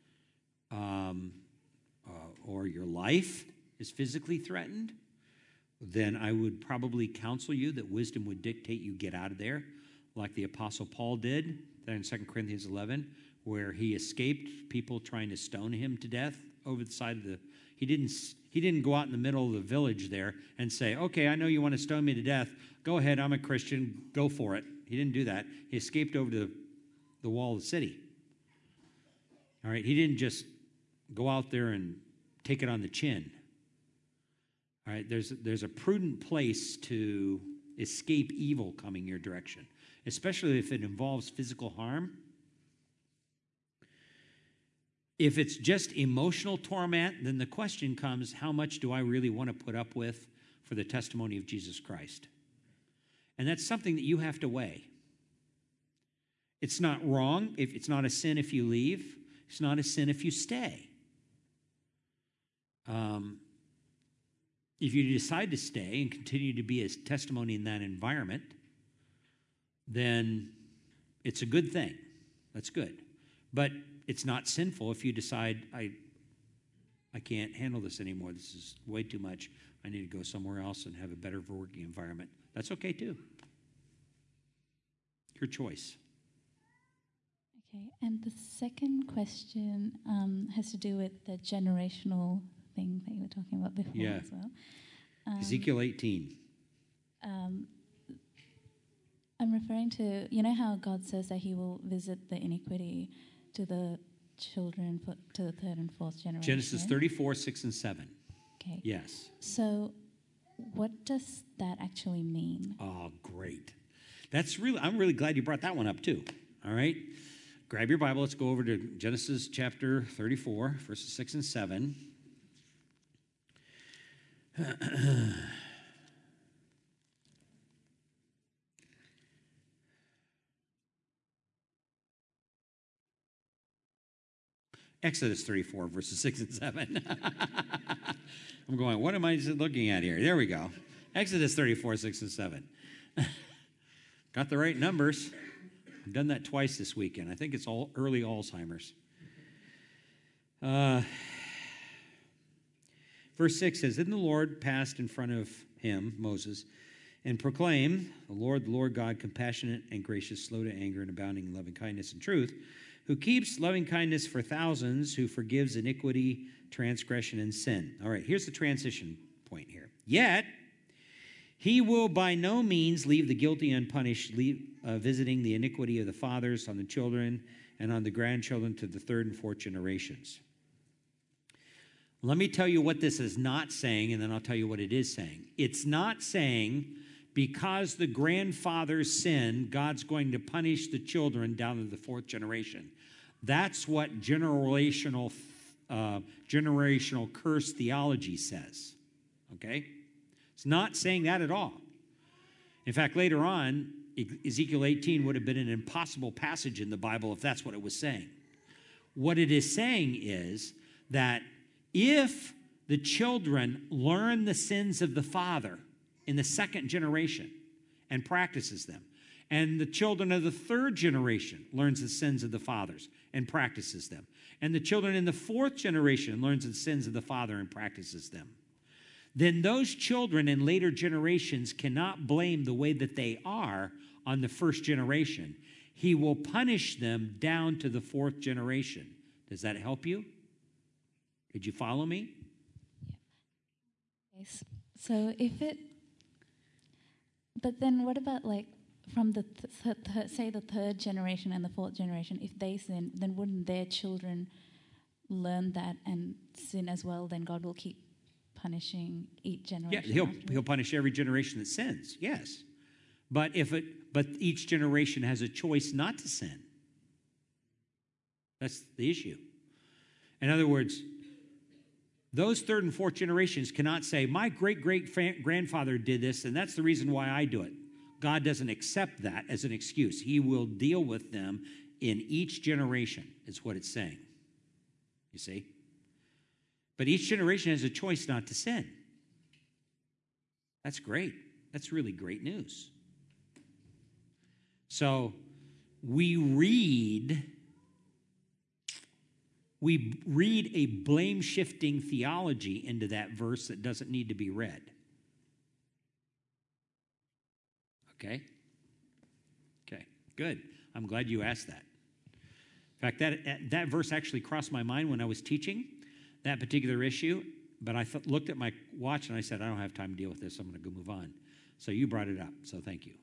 or your life is physically threatened, then I would probably counsel you that wisdom would dictate you get out of there, like the Apostle Paul did there in 2 Corinthians 11, where he escaped people trying to stone him to death over the side of the... He didn't go out in the middle of the village there and say, okay, I know you want to stone me to death. Go ahead, I'm a Christian. Go for it. He didn't do that. He escaped over to the wall of the city. All right, he didn't just go out there and take it on the chin. All right, there's a prudent place to escape evil coming your direction, especially if it involves physical harm. If it's just emotional torment, then the question comes, how much do I really want to put up with for the testimony of Jesus Christ? And that's something that you have to weigh. It's not wrong. It's not a sin if you leave. It's not a sin if you stay. If you decide to stay and continue to be a testimony in that environment, then it's a good thing. That's good. But it's not sinful if you decide, I can't handle this anymore. This is way too much. I need to go somewhere else and have a better working environment. That's okay too. Your choice. Okay, and the second question has to do with the generational thing that you were talking about before as well. Ezekiel 18. I'm referring to, you know how God says that he will visit the iniquity to the children, to the third and fourth generation? Genesis 34, 6 and 7. Okay. Yes. So what does that actually mean? Oh, great. I'm really glad you brought that one up too. All right. Grab your Bible. Let's go over to Genesis chapter 34, verses 6 and 7. Exodus 34, verses 6 and 7. I'm going, what am I looking at here? There we go. Exodus 34, 6 and 7. Got the right numbers. I've done that twice this weekend. I think it's all early Alzheimer's. Verse 6 says, Then the Lord passed in front of him, Moses, and proclaimed, the Lord God, compassionate and gracious, slow to anger and abounding in loving kindness and truth, who keeps loving kindness for thousands, who forgives iniquity, transgression, and sin. All right, here's the transition point here. Yet, he will by no means leave the guilty unpunished, visiting the iniquity of the fathers on the children and on the grandchildren to the third and fourth generations. Let me tell you what this is not saying, and then I'll tell you what it is saying. It's not saying because the grandfathers sin, God's going to punish the children down to the fourth generation. That's what generational curse theology says. Okay? It's not saying that at all. In fact, later on, Ezekiel 18 would have been an impossible passage in the Bible if that's what it was saying. What it is saying is that if the children learn the sins of the father in the second generation and practices them, and the children of the third generation learns the sins of the fathers and practices them, and the children in the fourth generation learns the sins of the father and practices them, then those children in later generations cannot blame the way that they are on the first generation. He will punish them down to the fourth generation. Does that help you? Did you follow me? Yes. So but then what about like from the say the third generation and the fourth generation? If they sin, then wouldn't their children learn that and sin as well? Then God will keep punishing each generation. Yeah, he'll punish every generation that sins. Yes, but each generation has a choice not to sin. That's the issue. In other words, those third and fourth generations cannot say, my great-great-grandfather did this, and that's the reason why I do it. God doesn't accept that as an excuse. He will deal with them in each generation, is what it's saying. You see? But each generation has a choice not to sin. That's great. That's really great news. So we read a blame-shifting theology into that verse that doesn't need to be read. Okay? Okay, good. I'm glad you asked that. In fact, that verse actually crossed my mind when I was teaching that particular issue, but I looked at my watch and I said, I don't have time to deal with this. I'm going to go move on. So you brought it up, so thank you.